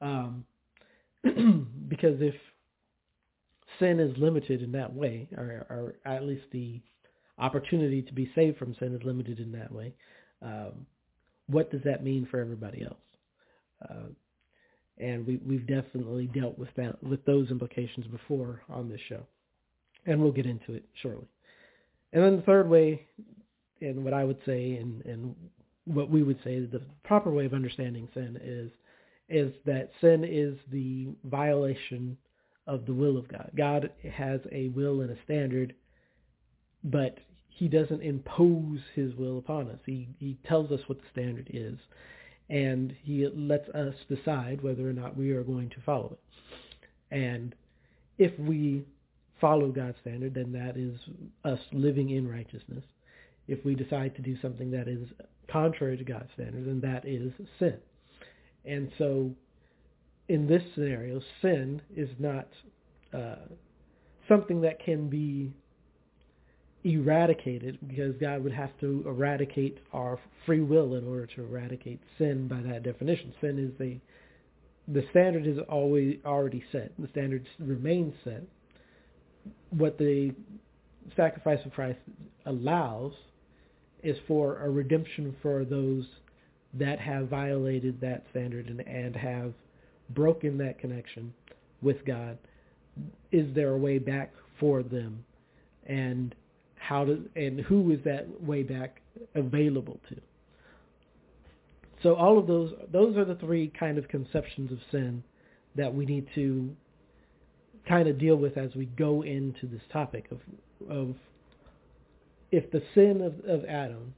Because if sin is limited in that way, or at least the opportunity to be saved from sin is limited in that way, what does that mean for everybody else? And we've definitely dealt with those implications before on this show, and we'll get into it shortly. And then the third way, and what I would say, and what we would say, the proper way of understanding sin is that sin is the violation of the will of God. God has a will and a standard, but he doesn't impose his will upon us. He tells us what the standard is, and he lets us decide whether or not we are going to follow it. And if we follow God's standard, then that is us living in righteousness. If we decide to do something that is contrary to God's standard, then that is sin. And so in this scenario, sin is not something that can be eradicated, because God would have to eradicate our free will in order to eradicate sin by that definition. Sin is the standard is already set. The standard remains set. What the sacrifice of Christ allows is for a redemption for those that have violated that standard and have broken that connection with God. Is there a way back for them? And who is that way back available to? So all of those are the three kind of conceptions of sin that we need to kind of deal with as we go into this topic of if the sin of Adam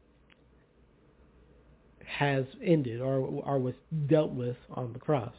has ended or was dealt with on the cross,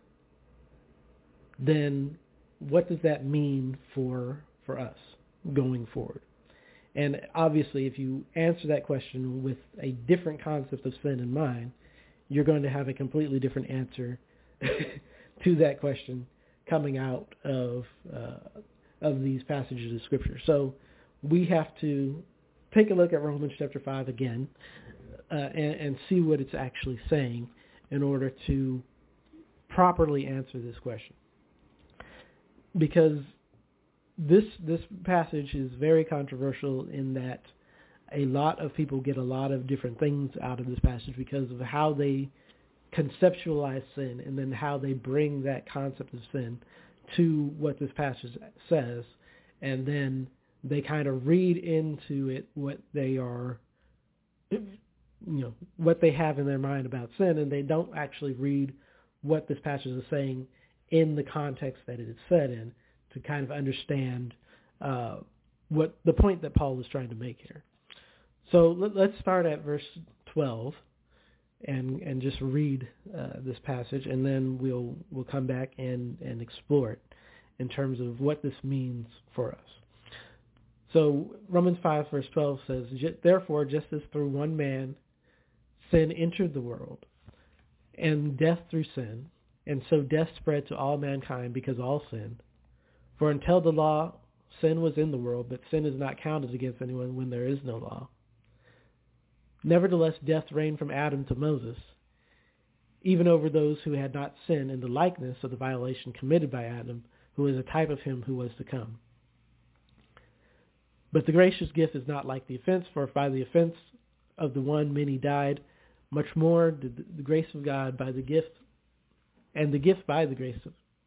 then what does that mean for us going forward? And obviously, if you answer that question with a different concept of sin in mind, you're going to have a completely different answer to that question coming out of these passages of Scripture. So we have to take a look at Romans chapter 5 again and see what it's actually saying in order to properly answer this question. Because this passage is very controversial in that a lot of people get a lot of different things out of this passage because of how they conceptualize sin and then how they bring that concept of sin to what this passage says, and then they kind of read into it what they are, what they have in their mind about sin, and they don't actually read what this passage is saying in the context that it is said in to kind of understand what the point that Paul is trying to make here. So let's start at verse 12 and just read this passage, and then we'll come back and explore it in terms of what this means for us. So Romans 5 verse 12 says, "Therefore, just as through one man sin entered the world, and death through sin, and so death spread to all mankind because all sinned. For until the law, sin was in the world, but sin is not counted against anyone when there is no law. Nevertheless, death reigned from Adam to Moses, even over those who had not sinned in the likeness of the violation committed by Adam, who is a type of him who was to come. But the gracious gift is not like the offense, for if by the offense of the one many died, much more did the grace of God by the gift, and the gift by the grace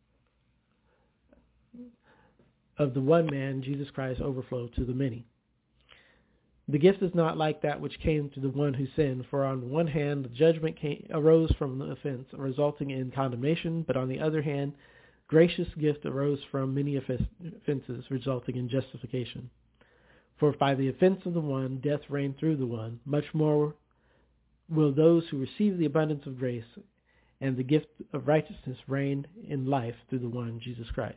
of the one man, Jesus Christ, overflow to the many. The gift is not like that which came to the one who sinned, for on the one hand the judgment arose from the offense, resulting in condemnation, but on the other hand, gracious gift arose from many offenses, resulting in justification. For if by the offense of the one death reigned through the one, much more will those who receive the abundance of grace and the gift of righteousness reign in life through the one, Jesus Christ.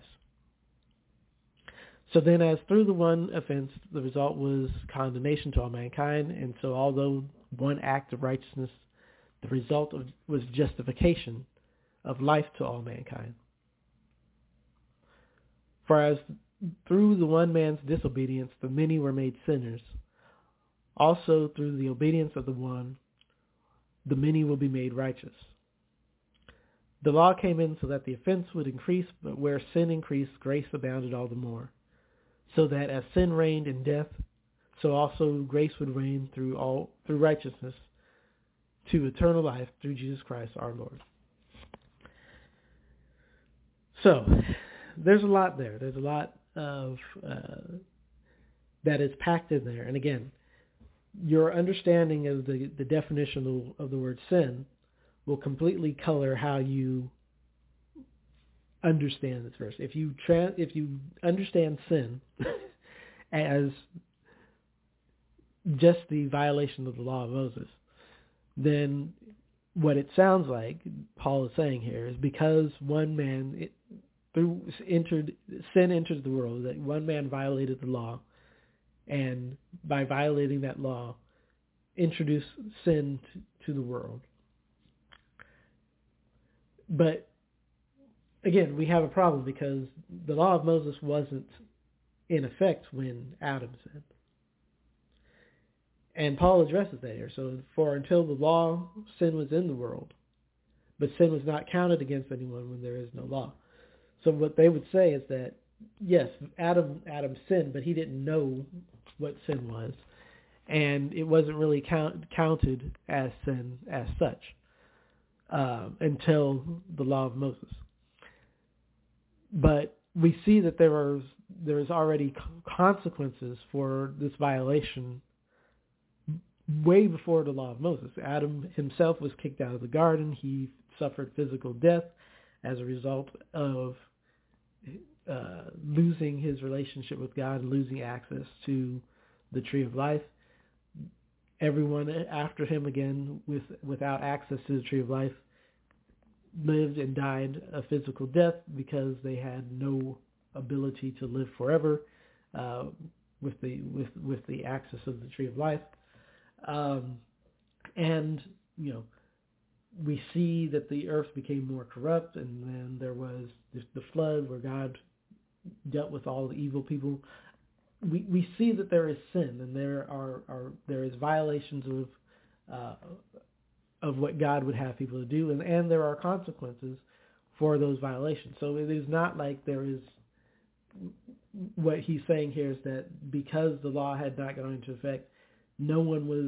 So then, as through the one offense, the result was condemnation to all mankind, and so although one act of righteousness, the result was justification of life to all mankind. For as through the one man's disobedience, the many were made sinners, also through the obedience of the one, the many will be made righteous. The law came in so that the offense would increase, but where sin increased, grace abounded all the more. So that as sin reigned in death, so also grace would reign through righteousness to eternal life through Jesus Christ our Lord. So there's a lot there. There's a lot of that is packed in there. And again, your understanding of the definition of the word sin will completely color how you understand this verse. If you understand sin as just the violation of the law of Moses, then what it sounds like Paul is saying here is because one man sin entered the world, that one man violated the law, and by violating that law, introduced sin to the world. But again, we have a problem because the law of Moses wasn't in effect when Adam sinned. And Paul addresses that here. So, for until the law, sin was in the world, but sin was not counted against anyone when there is no law. So what they would say is that, yes, Adam sinned, but he didn't know what sin was. and it wasn't really counted as sin as such until the law of Moses. But we see that there is already consequences for this violation way before the law of Moses. Adam himself was kicked out of the garden. He suffered physical death as a result of losing his relationship with God and losing access to the tree of life. Everyone after him, again, without access to the tree of life, lived and died a physical death because they had no ability to live forever with the access of the tree of life. And we see that the earth became more corrupt, and then there was the flood where God dealt with all the evil people. We see that there is sin, and there is violations of what God would have people to do, and there are consequences for those violations. So it is not like there is, what he's saying here is that because the law had not gone into effect, no one was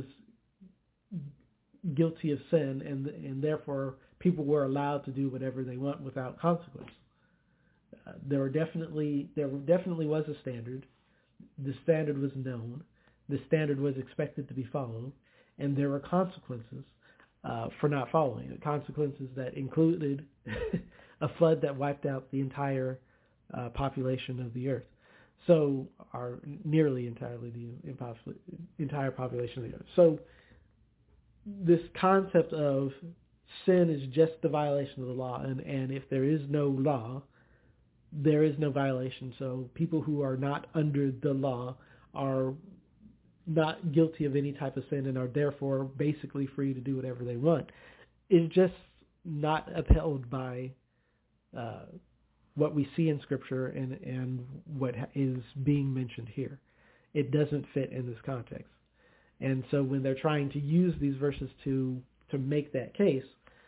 guilty of sin, and therefore people were allowed to do whatever they want without consequence. There definitely was a standard. The standard was known. The standard was expected to be followed, and there were consequences for not following it. Consequences that included a flood that wiped out the entire population of the earth. So, nearly entirely the entire population of the earth. So, this concept of sin is just the violation of the law, and if there is no law, there is no violation. So people who are not under the law are not guilty of any type of sin and are therefore basically free to do whatever they want. It's just not upheld by what we see in Scripture and what is being mentioned here. It doesn't fit in this context. And so when they're trying to use these verses to make that case,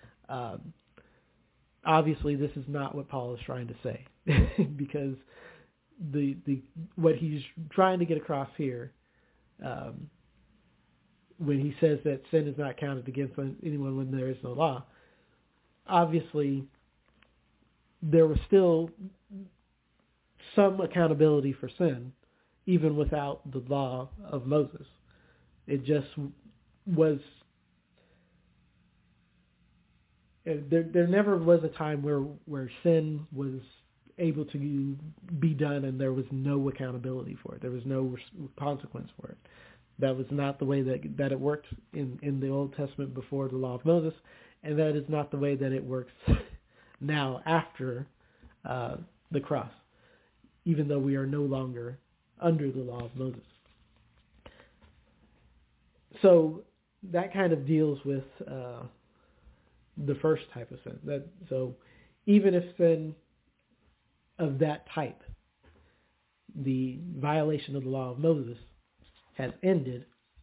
obviously this is not what Paul is trying to say, because the what he's trying to get across here, when he says that sin is not counted against anyone when there is no law, obviously there was still some accountability for sin even without the law of Moses. It just was, there never was a time where sin was able to be done and there was no accountability for it. There was no consequence for it. That was not the way that it worked in the Old Testament before the law of Moses, and that is not the way that it works now after the cross, even though we are no longer under the law of Moses. So that kind of deals with the first type of sin. So even if sin of that type, the violation of the law of Moses, has ended,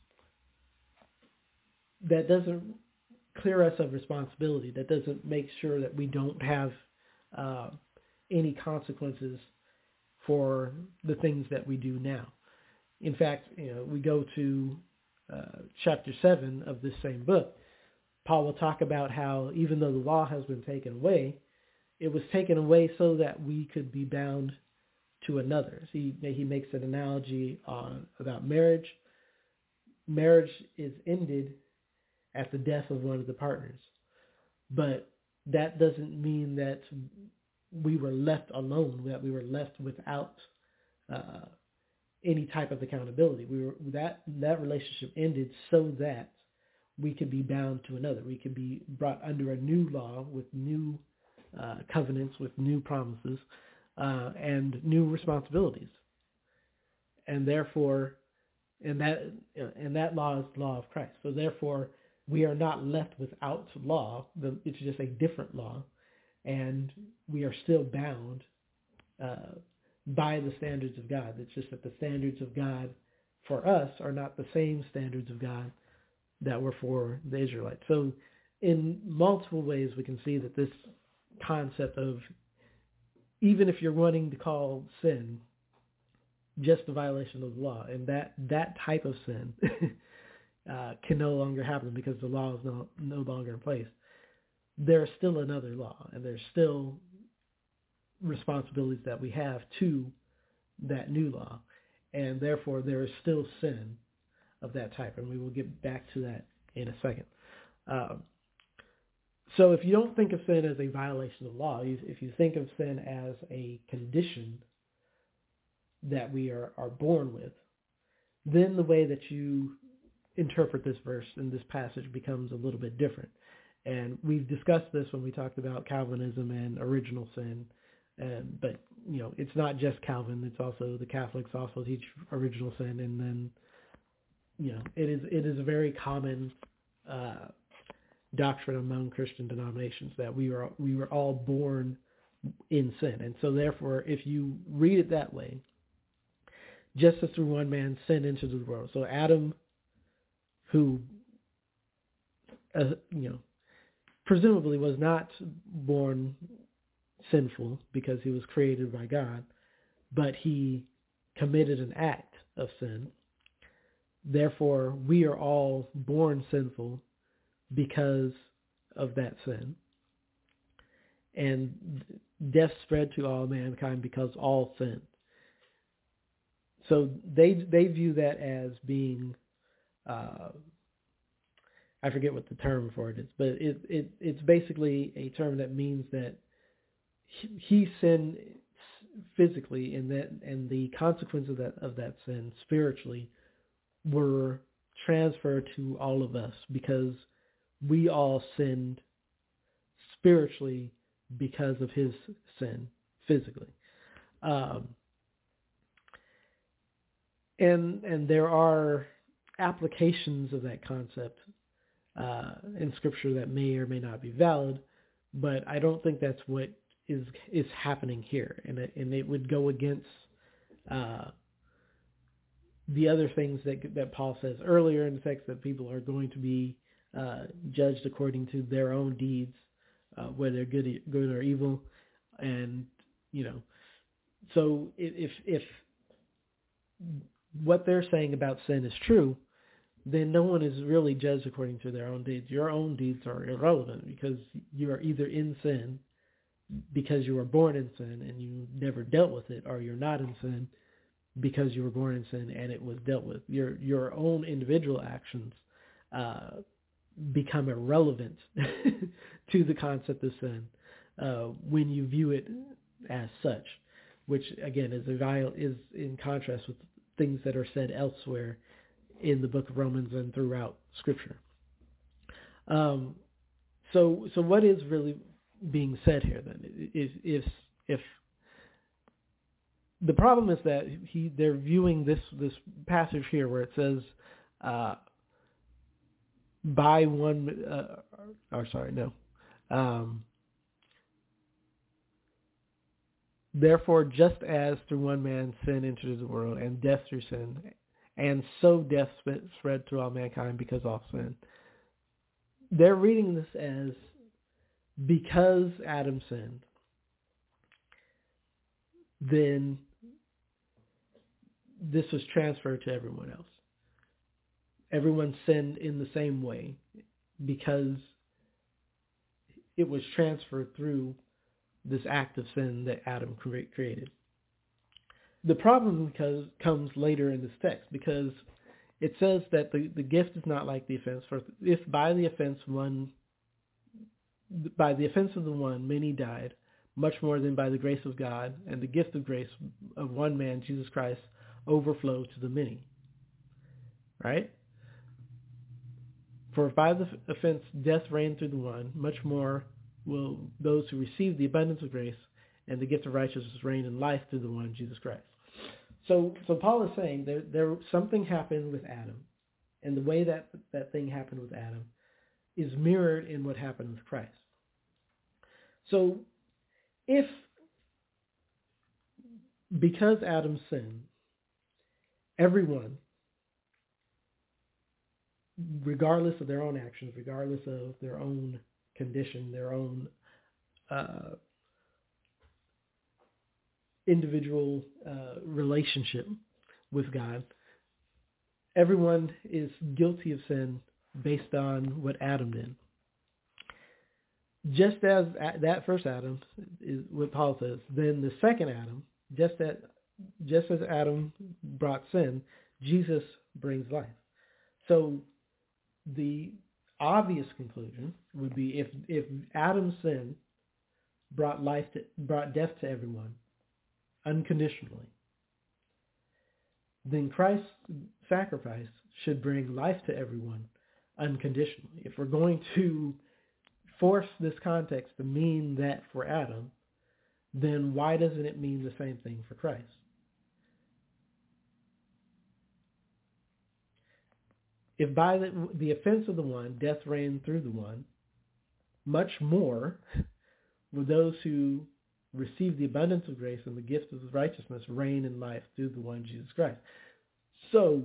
that doesn't clear us of responsibility. That doesn't make sure that we don't have any consequences for the things that we do now. In fact, we go to chapter 7 of this same book. Paul will talk about how even though the law has been taken away, it was taken away so that we could be bound to another. So he makes an analogy about marriage. Marriage is ended at the death of one of the partners. But that doesn't mean that we were left alone, that we were left without any type of accountability. That relationship ended so that we could be bound to another. We could be brought under a new law with new covenants, with new promises, and new responsibilities. And therefore, and that law is the law of Christ. So therefore, we are not left without law. It's just a different law, and we are still bound by the standards of God. It's just that the standards of God for us are not the same standards of God that were for the Israelites. So in multiple ways, we can see that this concept of, even if you're wanting to call sin just a violation of the law, and that type of sin can no longer happen because the law is no longer in place. There's still another law, and there's still responsibilities that we have to that new law, and therefore there is still sin of that type, and we will get back to that in a second. So if you don't think of sin as a violation of law, if you think of sin as a condition that we are born with, then the way that you interpret this verse and this passage becomes a little bit different. And we've discussed this when we talked about Calvinism and original sin. But, it's not just Calvin. It's also the Catholics also teach original sin. And then, it is a very common doctrine among Christian denominations that we were all born in sin. And so therefore, if you read it that way, just as through one man sin into the world. So Adam, who, presumably was not born sinful because he was created by God, but he committed an act of sin. Therefore, we are all born sinful because of that sin. And death spread to all mankind because all sinned. So they view that as being, I forget what the term for it is, but it's basically a term that means that he sinned physically, and the consequence of that sin spiritually were transferred to all of us because we all sinned spiritually because of his sin physically. And there are applications of that concept in Scripture that may or may not be valid, but I don't think that's what is happening here, and it would go against the other things that Paul says earlier in the text, that people are going to be judged according to their own deeds, whether good or evil, and so if what they're saying about sin is true, then no one is really judged according to their own deeds. Your own deeds are irrelevant because you are either in sin because you were born in sin and you never dealt with it, or you're not in sin because you were born in sin and it was dealt with. Your own individual actions become irrelevant to the concept of sin when you view it as such, which again is in contrast with things that are said elsewhere in the book of Romans and throughout Scripture. So what is really being said here then? If the problem is that they're viewing this passage here where it says therefore, just as through one man sin entered the world, and death through sin, and so death spread to all mankind because all sin. They're reading this as because Adam sinned, then this was transferred to everyone else. Everyone sinned in the same way because it was transferred through this act of sin that Adam created. The problem comes later in this text, because it says that the gift is not like the offense. For if by the offense of the one many died, much more than by the grace of God and the gift of grace of one man, Jesus Christ, overflow to the many. Right? For if by the offense death reigned through the one, much more will those who receive the abundance of grace and the gift of righteousness reign in life through the one, Jesus Christ. So Paul is saying there something happened with Adam, and the way that thing happened with Adam is mirrored in what happened with Christ. So if, because Adam sinned, everyone, regardless of their own actions, regardless of their own condition, their own individual relationship with God. Everyone is guilty of sin based on what Adam did. Just as that first Adam is what Paul says, then the second Adam, just as Adam brought sin, Jesus brings life. So the obvious conclusion would be if Adam's sin brought death to everyone unconditionally, then Christ's sacrifice should bring life to everyone unconditionally. If we're going to force this context to mean that for Adam, then why doesn't it mean the same thing for Christ? If by the offense of the one, death reigned through the one, much more will those who receive the abundance of grace and the gift of righteousness reign in life through the one, Jesus Christ. So,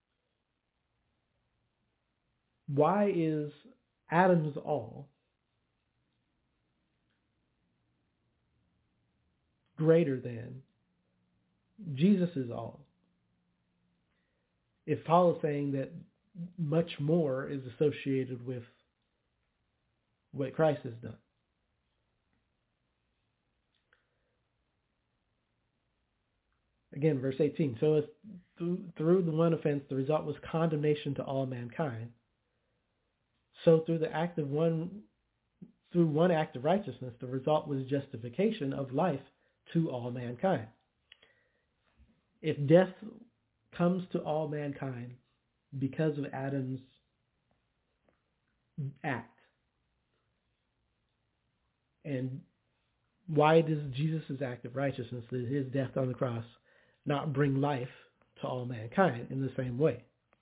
why is Adam's all greater than Jesus' all? If Paul is saying that much more is associated with what Christ has done. Again, verse 18. So as through the one offense, the result was condemnation to all mankind. So through one act of righteousness, the result was justification of life to all mankind. If death comes to all mankind because of Adam's act, and why does Jesus' act of righteousness, his death on the cross, not bring life to all mankind in the same way?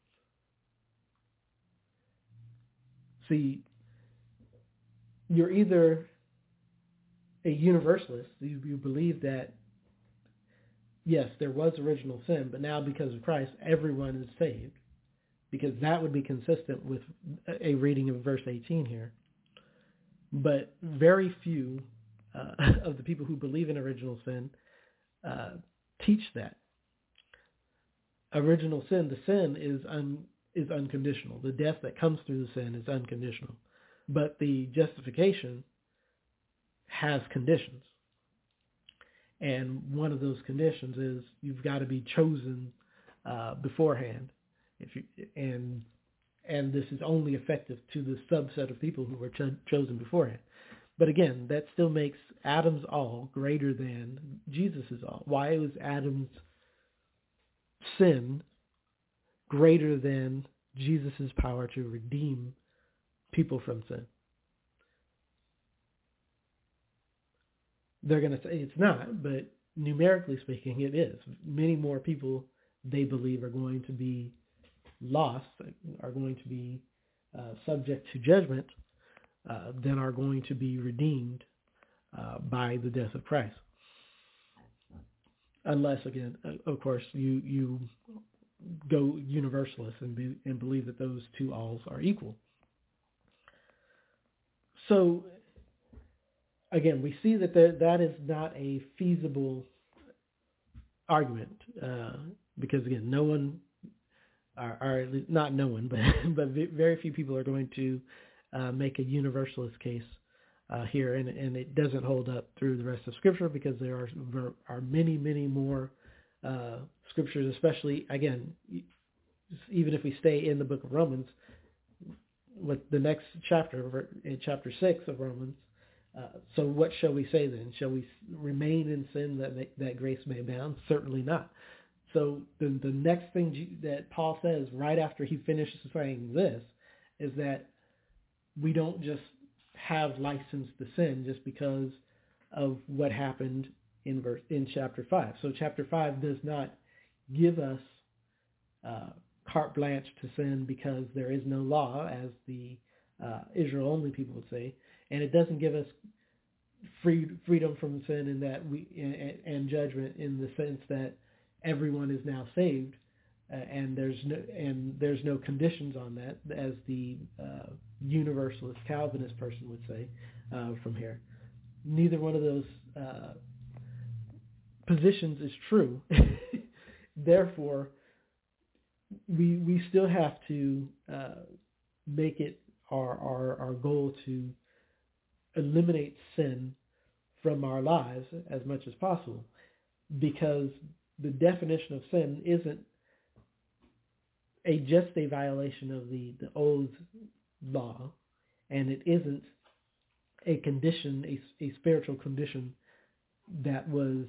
See, you're either a universalist, you believe that, yes, there was original sin, but now because of Christ, everyone is saved, because that would be consistent with a reading of verse 18 here. But very few of the people who believe in original sin teach that. Original sin, the sin is unconditional. The death that comes through the sin is unconditional. But the justification has conditions. And one of those conditions is you've got to be chosen beforehand. And this is only effective to the subset of people who were chosen beforehand. But again, that still makes Adam's all greater than Jesus' all. Why was Adam's sin greater than Jesus' power to redeem people from sin? They're going to say it's not, but numerically speaking, it is. Many more people, they believe, are going to be lost, are going to be subject to judgment, than are going to be redeemed by the death of Christ. Unless, again, of course, you go universalist and believe that those two alls are equal. So, again, we see that that is not a feasible argument because, again, no one, or at least not no one, but very few people are going to make a universalist case here, and it doesn't hold up through the rest of Scripture because there are many, many more Scriptures, especially, again, even if we stay in the book of Romans, with the next chapter, in chapter 6 of Romans. So what shall we say then? Shall we remain in sin that grace may abound? Certainly not. So the next thing that Paul says right after he finishes saying this is that we don't just have license to sin just because of what happened in chapter 5. So chapter 5 does not give us carte blanche to sin because there is no law, as the Israel-only people would say, and it doesn't give us freedom from sin in that and judgment in the sense that everyone is now saved, and there's no conditions on that, as the universalist Calvinist person would say from here. Neither one of those positions is true. Therefore, we still have to make it our goal to eliminate sin from our lives as much as possible, because the definition of sin isn't just a violation of the old law, and it isn't a condition, a spiritual condition that was,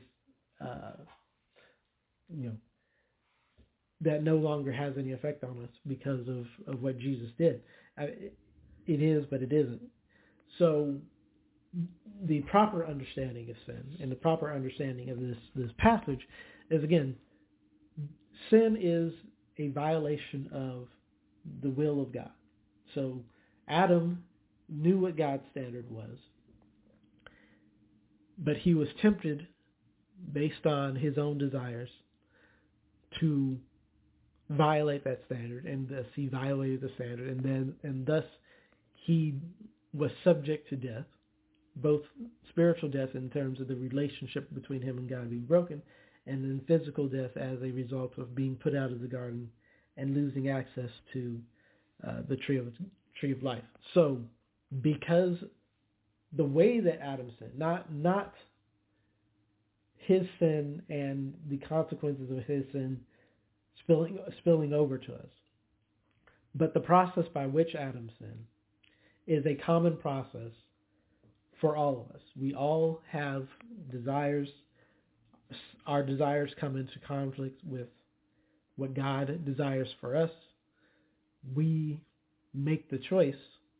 that no longer has any effect on us because of what Jesus did. It is, but it isn't. So the proper understanding of sin and the proper understanding of this passage is, again, sin is a violation of the will of God. So Adam knew what God's standard was, but he was tempted based on his own desires to violate that standard, and thus he violated the standard, and thus he was subject to death, both spiritual death in terms of the relationship between him and God being broken, and then physical death as a result of being put out of the garden and losing access to the tree of life. So, because the way that Adam sinned, not his sin and the consequences of his sin spilling over to us, but the process by which Adam sinned is a common process for all of us. We all have desires. Our desires come into conflict with what God desires for us. We make the choice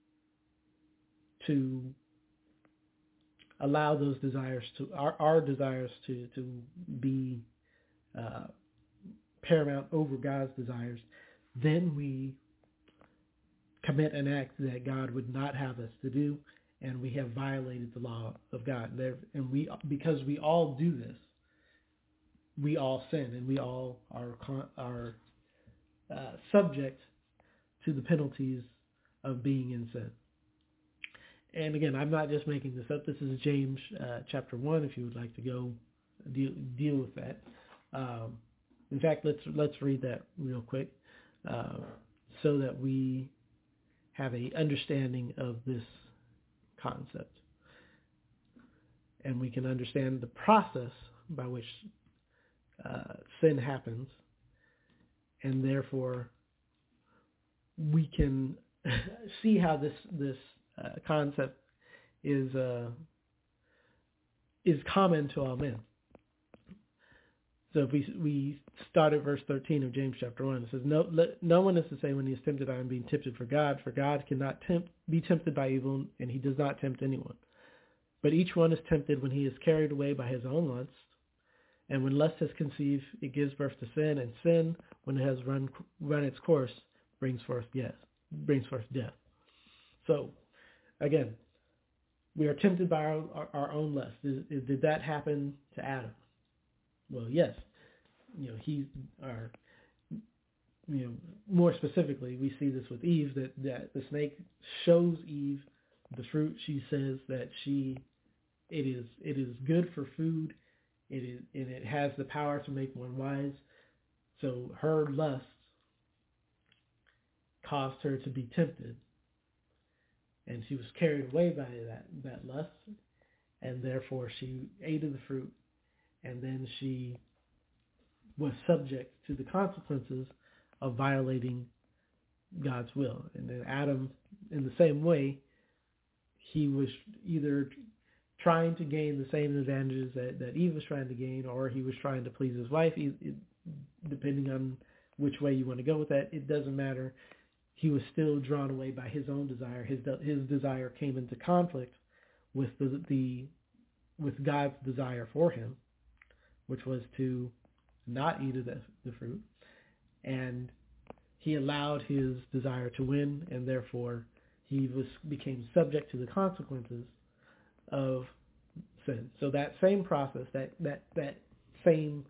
to allow those desires to our desires to be paramount over God's desires. Then we commit an act that God would not have us to do, and we have violated the law of God. And because we all do this, we all sin, and we all are subject to the penalties of being in sin. And again, I'm not just making this up. This is James chapter 1. If you would like to go deal with that. In fact, let's read that real quick so that we have a understanding of this concept, and we can understand the process by which sin happens, and therefore we can see how this concept is common to all men. So if we start at verse 13 of James chapter 1, it says, no one is to say when he is tempted, I am being tempted for God cannot be tempted by evil, and he does not tempt anyone. But each one is tempted when he is carried away by his own lust. And when lust has conceived, it gives birth to sin, and sin, when it has run its course, brings forth death. So, again, we are tempted by our own lust. Did that happen to Adam? Well, yes. More specifically, we see this with Eve, that the snake shows Eve the fruit. She says that it is good for food. It has the power to make one wise. So her lust caused her to be tempted, and she was carried away by that lust, and therefore she ate of the fruit, and then she was subject to the consequences of violating God's will. And then Adam, in the same way, he was either trying to gain the same advantages that Eve was trying to gain, or he was trying to please his wife. Depending on which way you want to go with that, it doesn't matter. He was still drawn away by his own desire. His desire came into conflict with with God's desire for him, which was to not eat of the fruit, and he allowed his desire to win, and therefore he became subject to the consequences of sin. So that same process, that same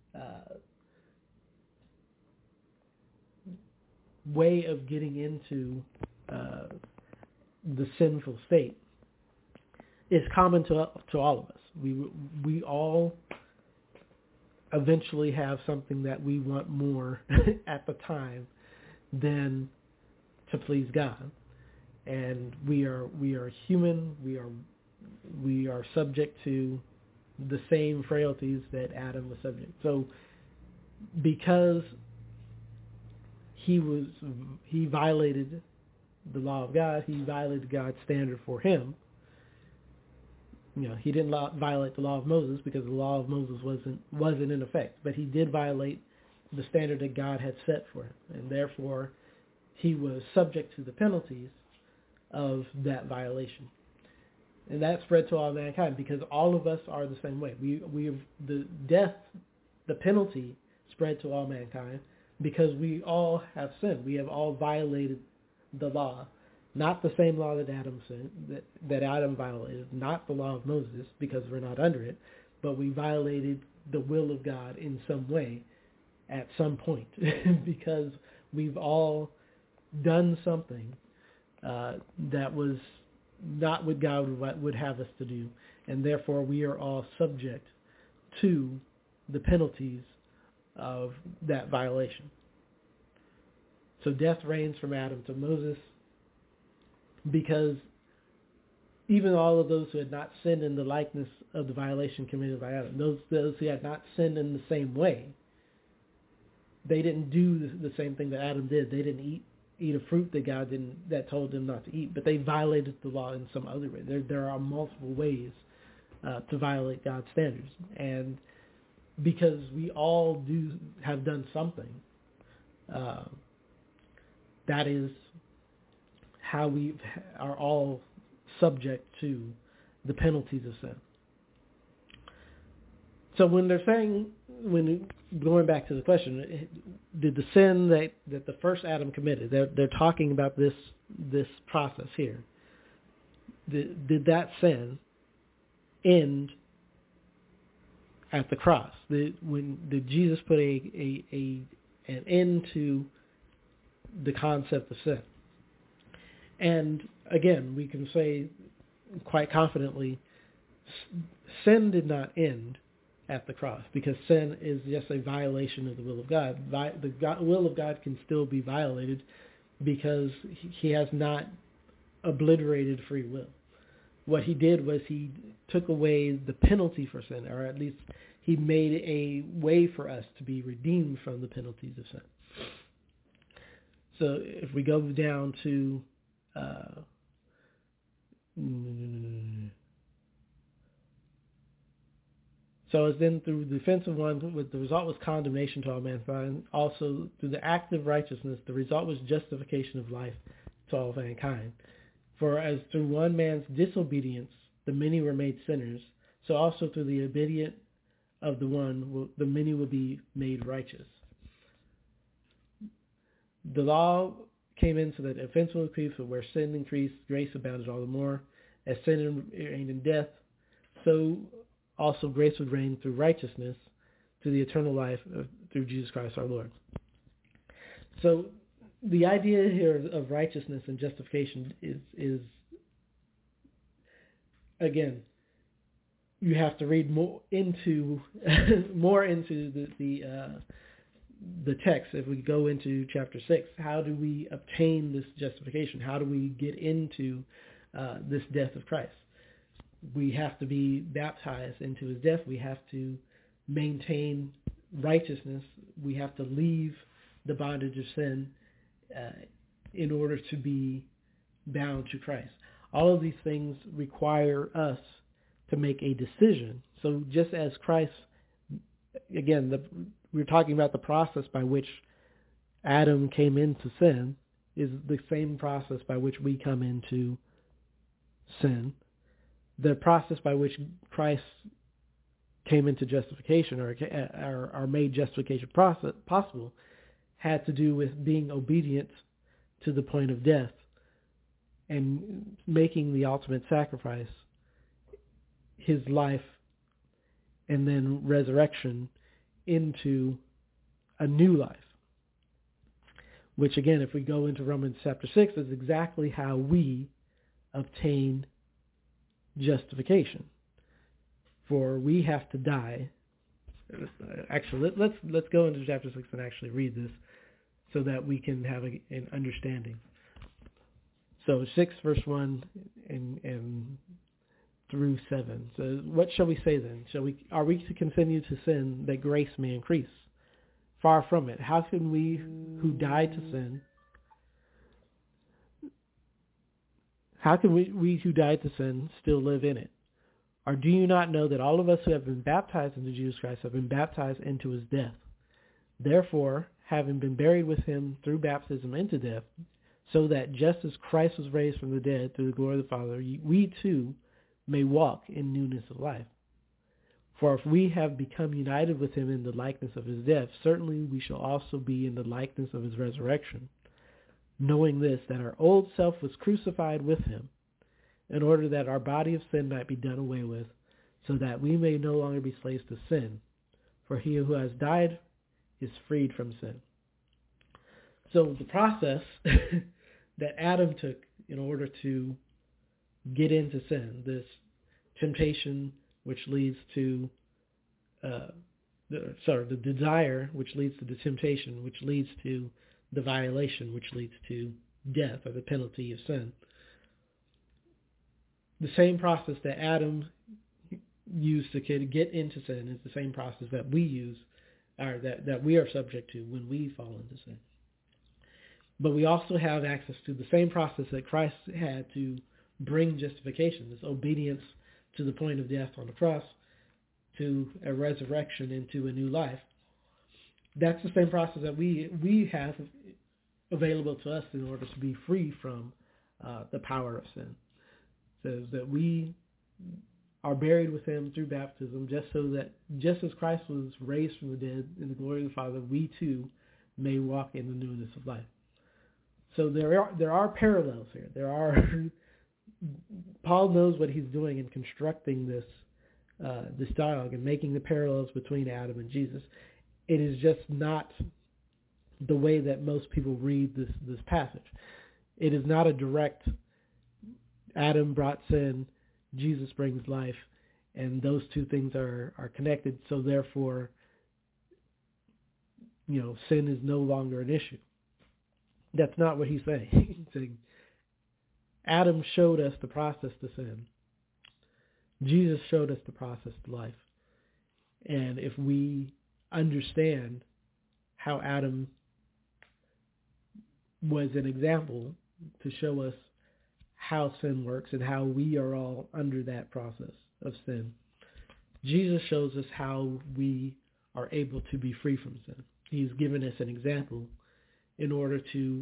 way of getting into the sinful state is common to all of us. We all eventually have something that we want more at the time than to please God. And we are human. We are subject to the same frailties that Adam was subject. So because he violated the law of God, he violated God's standard for him. He didn't violate the law of Moses because the law of Moses wasn't in effect, but he did violate the standard that God had set for him, and therefore he was subject to the penalties of that violation. And that spread to all mankind because all of us are the same way. The penalty spread to all mankind because we all have sinned. We have all violated the law. Not the same law that Adam sinned, that Adam violated, not the law of Moses because we're not under it, but we violated the will of God in some way at some point because we've all done something that was not what God would have us to do, and therefore we are all subject to the penalties of that violation. So death reigns from Adam to Moses, because even all of those who had not sinned in the likeness of the violation committed by Adam, those who had not sinned in the same way, they didn't do the same thing that Adam did. They didn't eat a fruit that told them not to eat, but they violated the law in some other way. There are multiple ways to violate God's standards, and because we all have done something, that is how we are all subject to the penalties of sin. So when they're saying, going back to the question, did the sin that the first Adam committed, they're talking about this process here, did that sin end at the cross? Did Jesus put an end to the concept of sin? And again, we can say quite confidently, sin did not end at the cross, because sin is just a violation of the will of God. The will of God can still be violated because he has not obliterated free will. What he did was he took away the penalty for sin, or at least he made a way for us to be redeemed from the penalties of sin. So if we go down to so as then through the offensive one, the result was condemnation to all mankind. Also through the act of righteousness, the result was justification of life to all mankind. For as through one man's disobedience the many were made sinners, so also through the obedience of the one the many will be made righteous. The law came in so that offense will increase, but where sin increased, grace abounded all the more. As sin reigned in death, so also grace would reign through righteousness to the eternal life through Jesus Christ our Lord. So the idea here of righteousness and justification is again, you have to read more into the text. If we go into chapter 6, how do we obtain this justification? How do we get into this death of Christ? We have to be baptized into his death. We have to maintain righteousness. We have to leave the bondage of sin in order to be bound to Christ. All of these things require us to make a decision. So just as Christ, again, we're talking about the process by which Adam came into sin is the same process by which we come into sin. The process by which Christ came into justification or made justification possible had to do with being obedient to the point of death and making the ultimate sacrifice, his life and then resurrection into a new life. Which again, if we go into Romans chapter 6, is exactly how we obtain justification. For we have to die Actually, let's go into chapter 6 and actually read this so that we can have an understanding. So 6 verse 1 and through 7. So what shall we say then? Are we to continue to sin that grace may increase? Far from it. How can we who died to sin? How can we who died to sin still live in it? Or do you not know that all of us who have been baptized into Jesus Christ have been baptized into his death? Therefore, having been buried with him through baptism into death, so that just as Christ was raised from the dead through the glory of the Father, we too may walk in newness of life. For if we have become united with him in the likeness of his death, certainly we shall also be in the likeness of his resurrection, knowing this, that our old self was crucified with him, in order that our body of sin might be done away with, so that we may no longer be slaves to sin. For he who has died is freed from sin. So the process that Adam took in order to get into sin, this temptation which leads to, the desire which leads to the temptation, which leads to the violation, which leads to death or the penalty of sin. The same process that Adam used to get into sin is the same process that we use, or that we are subject to when we fall into sin. But we also have access to the same process that Christ had to bring justification, this obedience to the point of death on the cross, to a resurrection into a new life. That's the same process that we have available to us in order to be free from the power of sin. It says that we are buried with him through baptism, just as Christ was raised from the dead in the glory of the Father, we too may walk in the newness of life. So there are parallels here. Paul knows what he's doing in constructing this dialogue and making the parallels between Adam and Jesus. It is just not the way that most people read this passage. It is not a direct Adam brought sin, Jesus brings life, and those two things are connected, so therefore, sin is no longer an issue. That's not what he's saying. He's saying Adam showed us the process to sin. Jesus showed us the process to life. And if we understand how Adam was an example to show us how sin works and how we are all under that process of sin, Jesus shows us how we are able to be free from sin. He's given us an example in order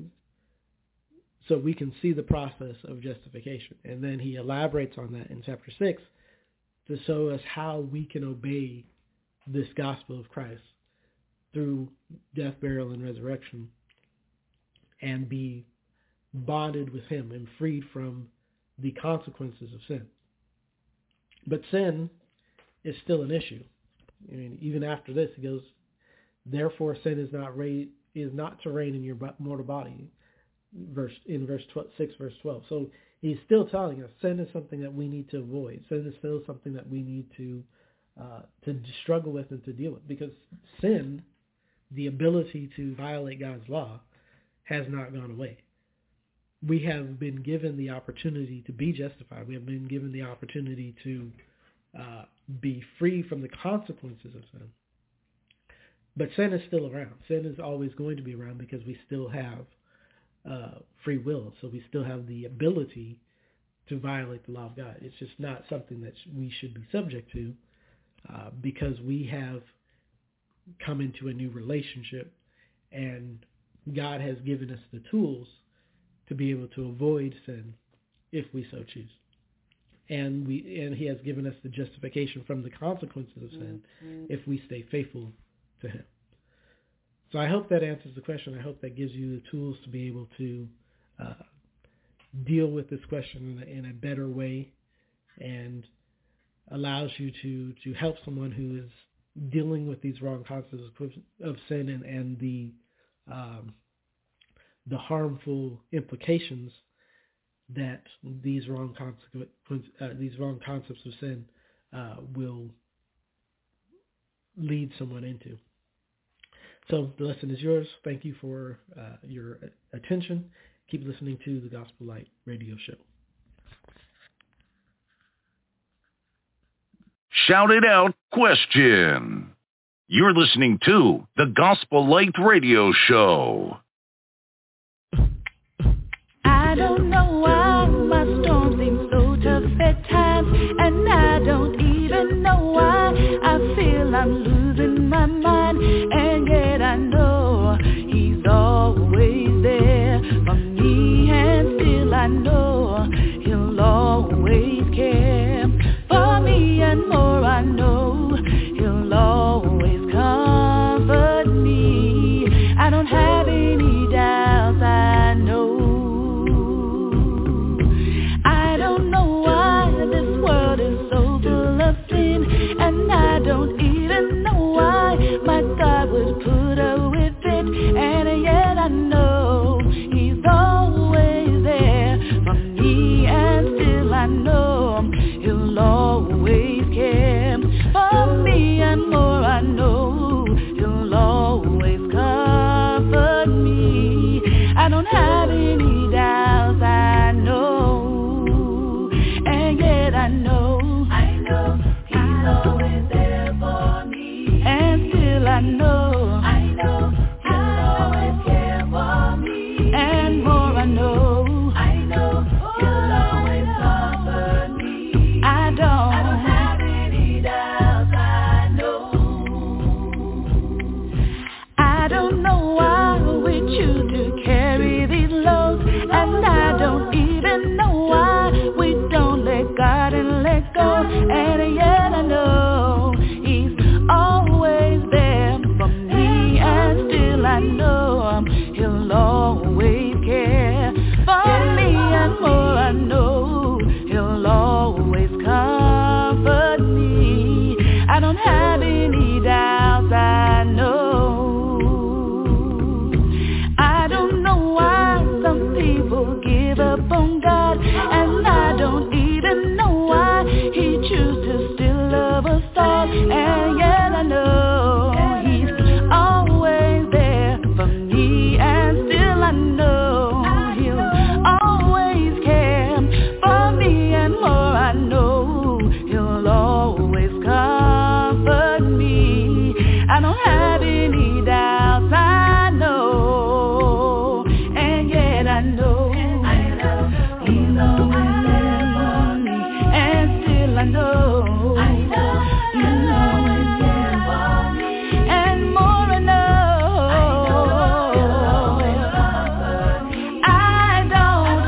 so we can see the process of justification. And then he elaborates on that in chapter 6 to show us how we can obey this gospel of Christ through death, burial, and resurrection and be bonded with him and freed from the consequences of sin. But sin is still an issue. I mean, even after this, he goes, therefore sin is not to reign in your mortal body, in verse 6, verse 12. So he's still telling us sin is something that we need to avoid. Sin is still something that we need to struggle with and to deal with, because sin, the ability to violate God's law, has not gone away. We have been given the opportunity to be justified. We have been given the opportunity to be free from the consequences of sin. But sin is still around. Sin is always going to be around because we still have free will. So we still have the ability to violate the law of God. It's just not something that we should be subject to because we have come into a new relationship, and God has given us the tools to be able to avoid sin if we so choose. And he has given us the justification from the consequences of sin if we stay faithful to him. So I hope that answers the question. I hope that gives you the tools to be able to deal with this question in a better way, and allows you to help someone who is dealing with these wrong concepts of sin and the harmful implications that these wrong concepts of sin will lead someone into. So the lesson is yours. Thank you for your attention. Keep listening to the Gospel Light Radio Show. Shout it out question. You're listening to the Gospel Light Radio Show. I don't know why my storm seems so tough at times, and I don't even know why I feel I'm losing my mind, and yet I know He's always there for me, and still I know He'll always care for me, and more I know He'll always comfort me. I don't have any doubts, I know. I don't know why this world is so full of sin, and I don't even know why my God would put up with it, and yet I know He's always there for me, and still I know He'll always care for me, and more I know He'll always comfort me. I don't have any doubts, I know, and yet I know He's always there for me, and still I know He'll always care for me, and more I know He'll always comfort me. I don't have any doubts, I know. I don't know why we choose to carry these loads, and I don't even know why we don't let God and let go, and yet I know He's always there for me, and still I know He'll always care for me, and more I know He'll always comfort me. I don't have any doubts, I know. I don't know why some people give up on God, and I don't even know why He chooses to still love us all, and yet I know He's always there for me, and still I know He'll always care for me, and more I know He'll always comfort me. I don't have any doubts, I know, and yet I know He's always there for me, and still I know He'll always care for me, and more I know I don't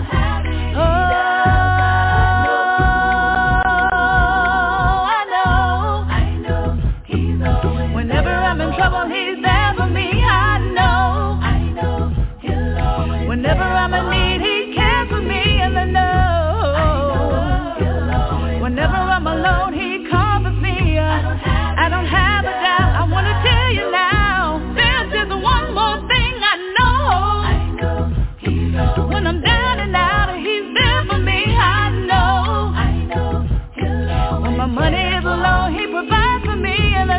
I know whenever I'm in trouble He's there for me. I know whenever I'm in need He cares for me, and I know whenever I'm alone He comforts me. I don't have a doubt. I want to tell you now, there's just one more thing I know. When I'm down and out He's there for me. I know when my money is low He provides for me, and I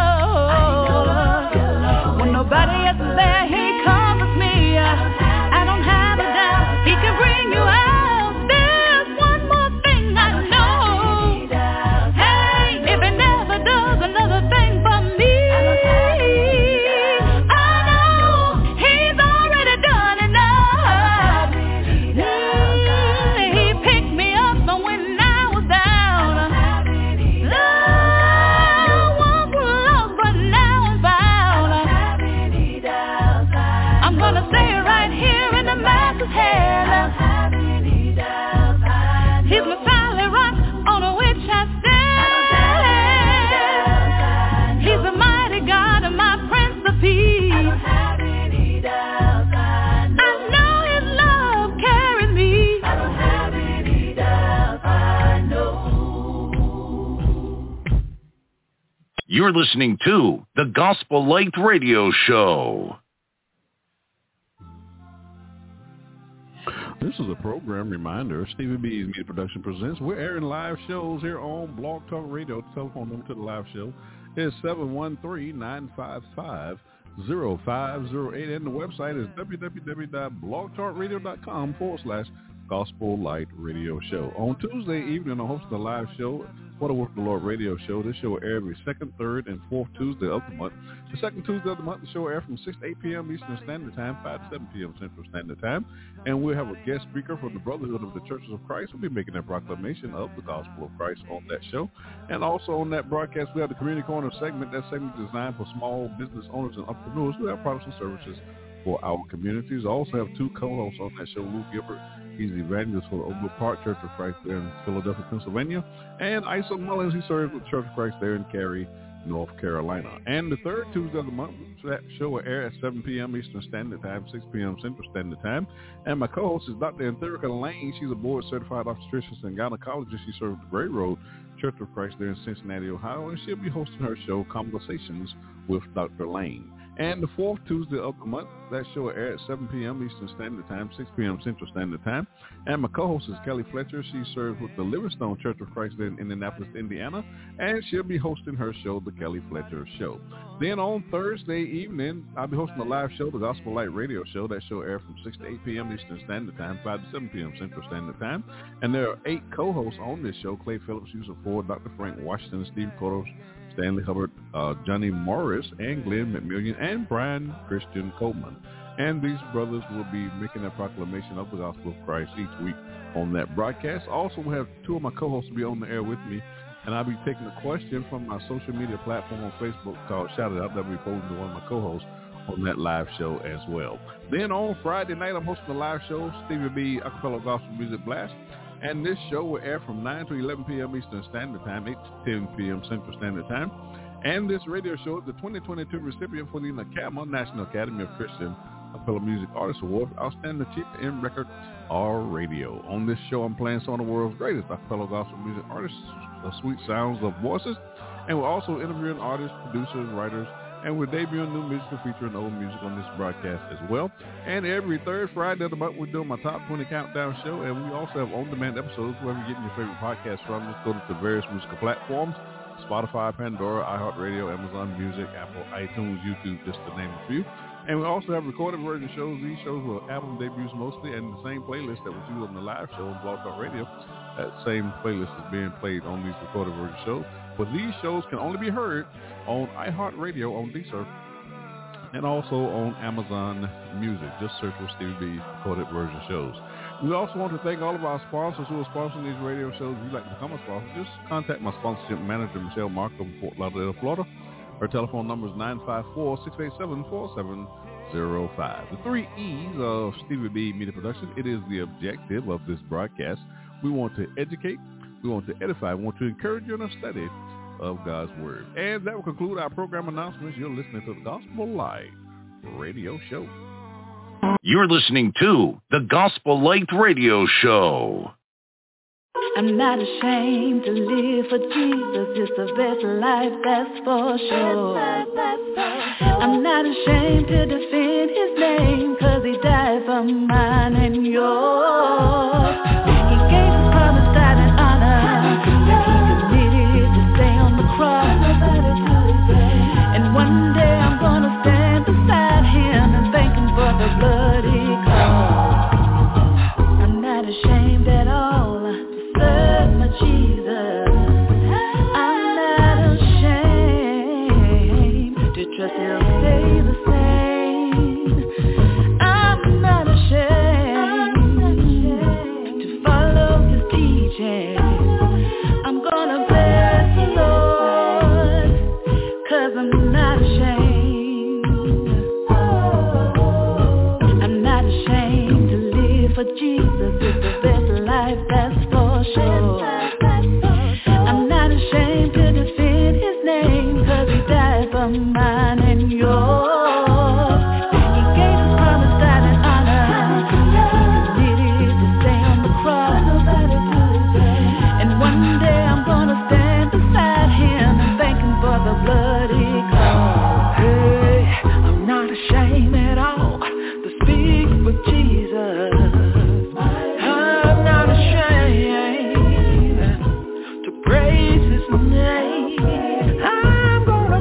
know when nobody else is there He comforts me. I don't have a doubt He can bring you out. There's one more thing I know. Hey, if He never does another thing for me, I know He's already done enough. He picked me up when I was down. Once lost, but now I'm found. I'm gonna stay right here in the Master's hand. He's my solid rock on which I stand. He's the mighty God and my Prince of Peace. I know His love carries me. You're listening to the Gospel Light Radio Show. This is a program reminder. Stevie B's Media Production presents. We're airing live shows here on Blog Talk Radio. The telephone number to the live show is 713-955-0508, and the website is www.blogtalkradio.com/Gospel Light Radio Show. On Tuesday evening, I host a live show, For the Work of the Lord Radio Show. This show will air every second, third, and fourth Tuesday of the month. The second Tuesday of the month, the show will air from 6 to 8 p.m. Eastern Standard Time, 5 to 7 p.m. Central Standard Time. And we'll have a guest speaker from the Brotherhood of the Churches of Christ. We'll be making a proclamation of the gospel of Christ on that show. And also on that broadcast, we have the Community Corner segment. That segment is designed for small business owners and entrepreneurs who have products and services for our communities. I also have two co-hosts on that show, Lou Gilbert. He's the evangelist for the Oakwood Park Church of Christ there in Philadelphia, Pennsylvania. And Isa Mullins, he serves with the Church of Christ there in Cary, North Carolina. And the third Tuesday of the month, that show will air at 7 p.m. Eastern Standard Time, 6 p.m. Central Standard Time. And my co-host is Dr. Antherica Lane. She's a board-certified obstetrician and gynecologist. She serves the Gray Road Church of Christ there in Cincinnati, Ohio. And she'll be hosting her show, Conversations with Dr. Lane. And the fourth Tuesday of the month, that show will air at 7 p.m. Eastern Standard Time, 6 p.m. Central Standard Time. And my co-host is Kelly Fletcher. She serves with the Livingstone Church of Christ in Indianapolis, Indiana. And she'll be hosting her show, The Kelly Fletcher Show. Then on Thursday evening, I'll be hosting a live show, The Gospel Light Radio Show. That show will air from 6 to 8 p.m. Eastern Standard Time, 5 to 7 p.m. Central Standard Time. And there are 8 co-hosts on this show: Clay Phillips, Yusuf Ford, Dr. Frank Washington, Steve Kodos, Stanley Hubbard, Johnny Morris, and Glenn McMillian, and Brian Christian Coleman. And these brothers will be making a proclamation of the gospel of Christ each week on that broadcast. Also, we have 2 of my co-hosts to be on the air with me, and I'll be taking a question from my social media platform on Facebook called Shout It Out. That'll be posed to one of my co-hosts on that live show as well. Then on Friday night, I'm hosting a live show, Stevie B Acapella Gospel Music Blast. And this show will air from 9 to 11 p.m. Eastern Standard Time, 8 to 10 p.m. Central Standard Time. And this radio show is the 2022 recipient for the NACAMA, National Academy of Christian Acapella Music Artists Award, Outstanding Achievement in Record or Radio. On this show, I'm playing some of the world's greatest acapella gospel music artists, the sweet sounds of voices. And we're also interviewing artists, producers, writers, and we're debuting new music and featuring old music on this broadcast as well. And every third Friday of the month, we're doing my Top 20 Countdown show. And we also have on-demand episodes wherever you're getting your favorite podcast from. Just go to the various musical platforms: Spotify, Pandora, iHeartRadio, Amazon Music, Apple, iTunes, YouTube, just to name a few. And we also have recorded version shows. These shows were album debuts mostly, and the same playlist that was used on the live show on Blog Talk Radio, that same playlist is being played on these recorded version shows. But these shows can only be heard on iHeartRadio on Deezer and also on Amazon Music. Just search for Stevie B recorded version shows. We also want to thank all of our sponsors who are sponsoring these radio shows. If you'd like to become a sponsor, just contact my sponsorship manager, Michelle Markham, Fort Lauderdale, Florida. Her telephone number is 954-687-4705. The 3 E's of Stevie B Media Production. It is the objective of this broadcast. We want to educate, we want to edify, we want to encourage you in a study of God's Word. And that will conclude our program announcements. You're listening to the Gospel Light Radio Show. You're listening to the Gospel Light Radio Show. I'm not ashamed to live for Jesus. It's the best life, that's for sure. I'm not ashamed to defend his name, 'cause he died for mine and yours. He gave his promise, died in honor, and he committed to stay on the cross. And one day I'm gonna stand beside him and thank him for the blood he caused. I'm not ashamed at all to serve my Jesus. I'm not ashamed to trust he'll stay the same. I'm not ashamed to follow his teaching. I'm gonna bless the Lord, 'cause I'm not ashamed. I'm not ashamed to live for Jesus. It's the best life, that's for sure. I'm not ashamed to defend his name, 'cause he died for mine and yours. He gave his promise, died in honor, he committed to stay on the cross. And one day I'm gonna stand beside him and thank him for the blood he caused. Hey, I'm not ashamed at all to speak with Jesus. I'm not ashamed to praise his name. I'm gonna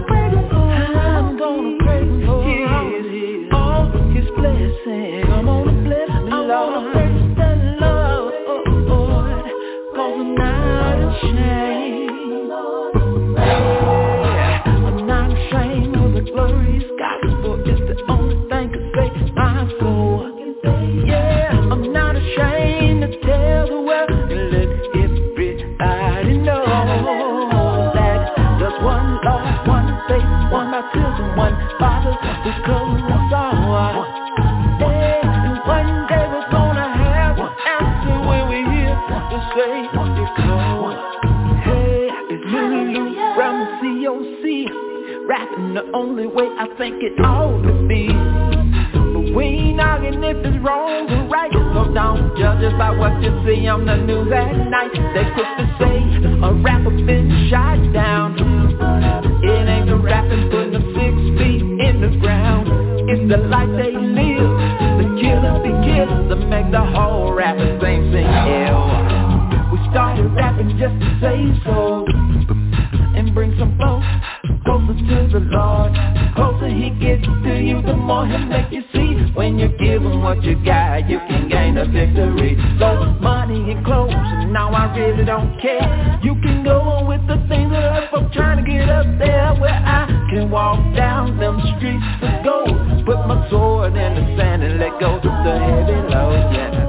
baptism, one Father who's covering us all. Hey, and one day we're gonna have an answer when we hear the say you call. Hey, it's Lulu from the COC, rapping the only way I think it ought to be. But we ain't arguing if it's wrong or right, so don't judge us by what you see on the news at night. They quick to say a rapper been shot down. It ain't the rapping putting them 6 feet in the ground. It's the life they live, the killers be killers, that make the whole rapping thing sing hell. We started rapping just to say so, and bring some folks closer to the Lord. Closer he gets to you, the more he'll make you see. When you give him what you got, you can gain a victory. So money and clothes, and now I really don't care. You can go on with the things that I'm trying to get up there, where I can walk down them streets of gold. Put my sword in the sand and let go of the heavy load, yeah.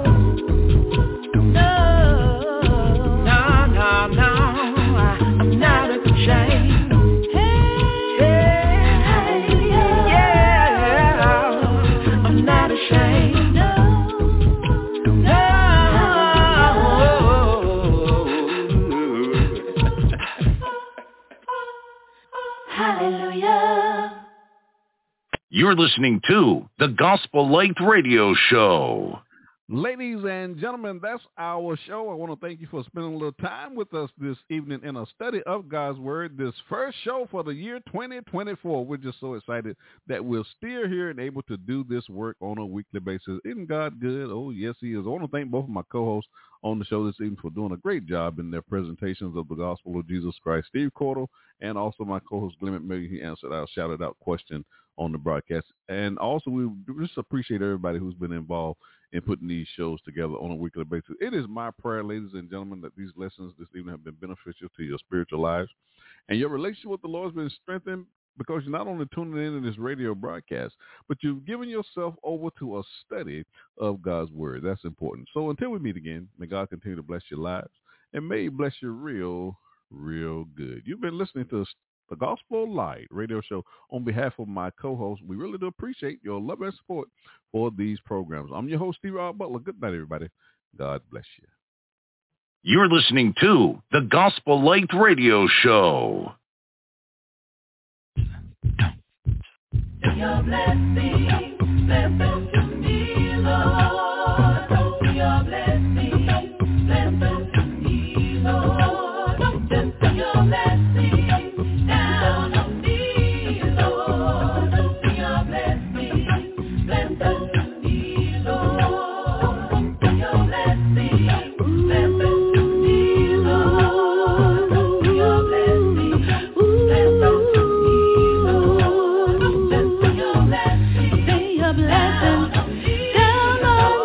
I'm not ashamed. Hallelujah. You're listening to the Gospel Light Radio Show. Ladies and gentlemen, that's our show. I want to thank you for spending a little time with us this evening in a study of God's Word. This first show for the year 2024. We're just so excited that we're still here and able to do this work on a weekly basis. Isn't God good? Oh, yes, he is. I want to thank both of my co-hosts on the show this evening for doing a great job in their presentations of the gospel of Jesus Christ. Steve Cordell and also my co-host Glenn McMillan. He answered our shouted out question on the broadcast. And also we just appreciate everybody who's been involved in putting these shows together on a weekly basis. It is my prayer, ladies and gentlemen, that these lessons this evening have been beneficial to your spiritual lives and your relationship with the Lord has been strengthened, because you're not only tuning in this radio broadcast, but you've given yourself over to a study of God's Word. That's important. So until we meet again, may God continue to bless your lives and may he bless you real, real good. You've been listening to the Gospel Light Radio Show. On behalf of my co-host, we really do appreciate your love and support for these programs. I'm your host, Steve R. Butler. Good night, everybody. God bless you. You're listening to the Gospel Light Radio Show. Your blessing, blessing to me, Lord. Your blessing, blessing to me, Lord. Just your blessing down on me, Lord. Your blessing, blessing to me, Lord. Your blessing, blessing to me, Lord. Your blessing, blessing to me, Lord. Your blessing down on me.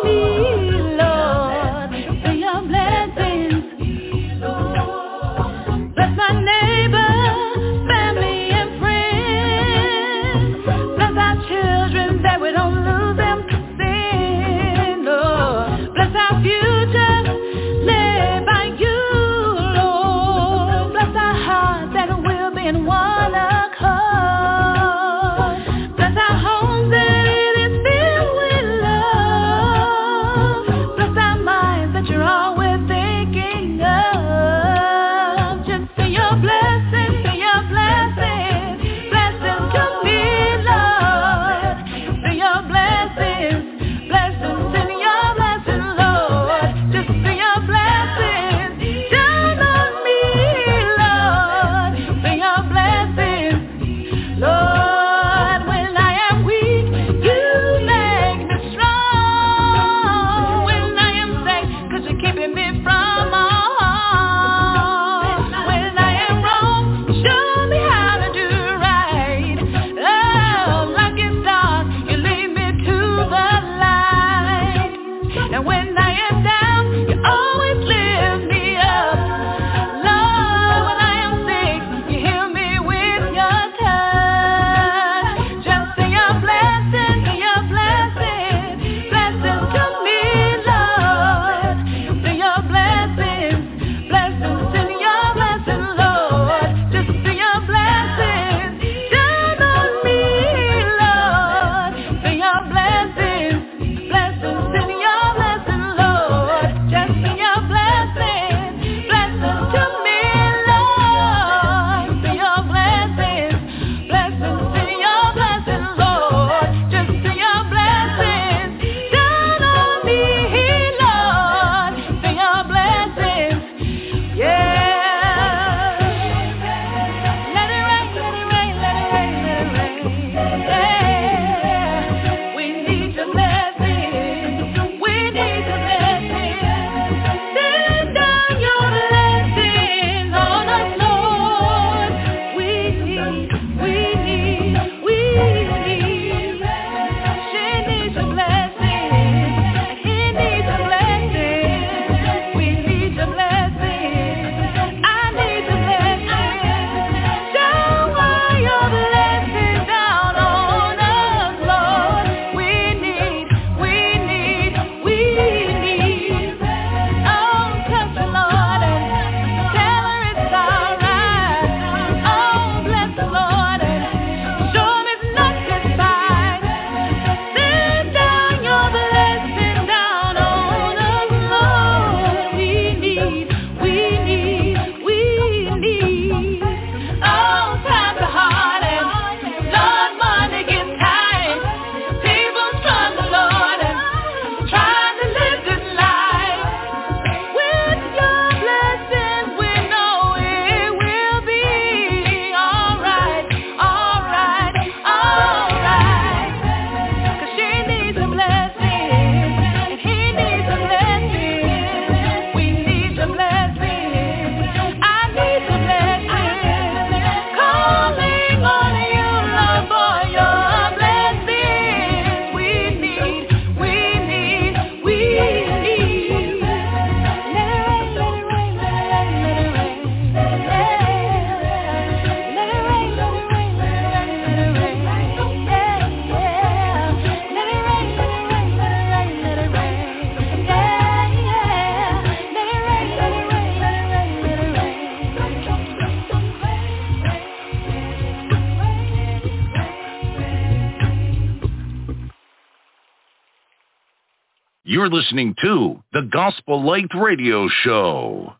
You're listening to the Gospel Light Radio Show.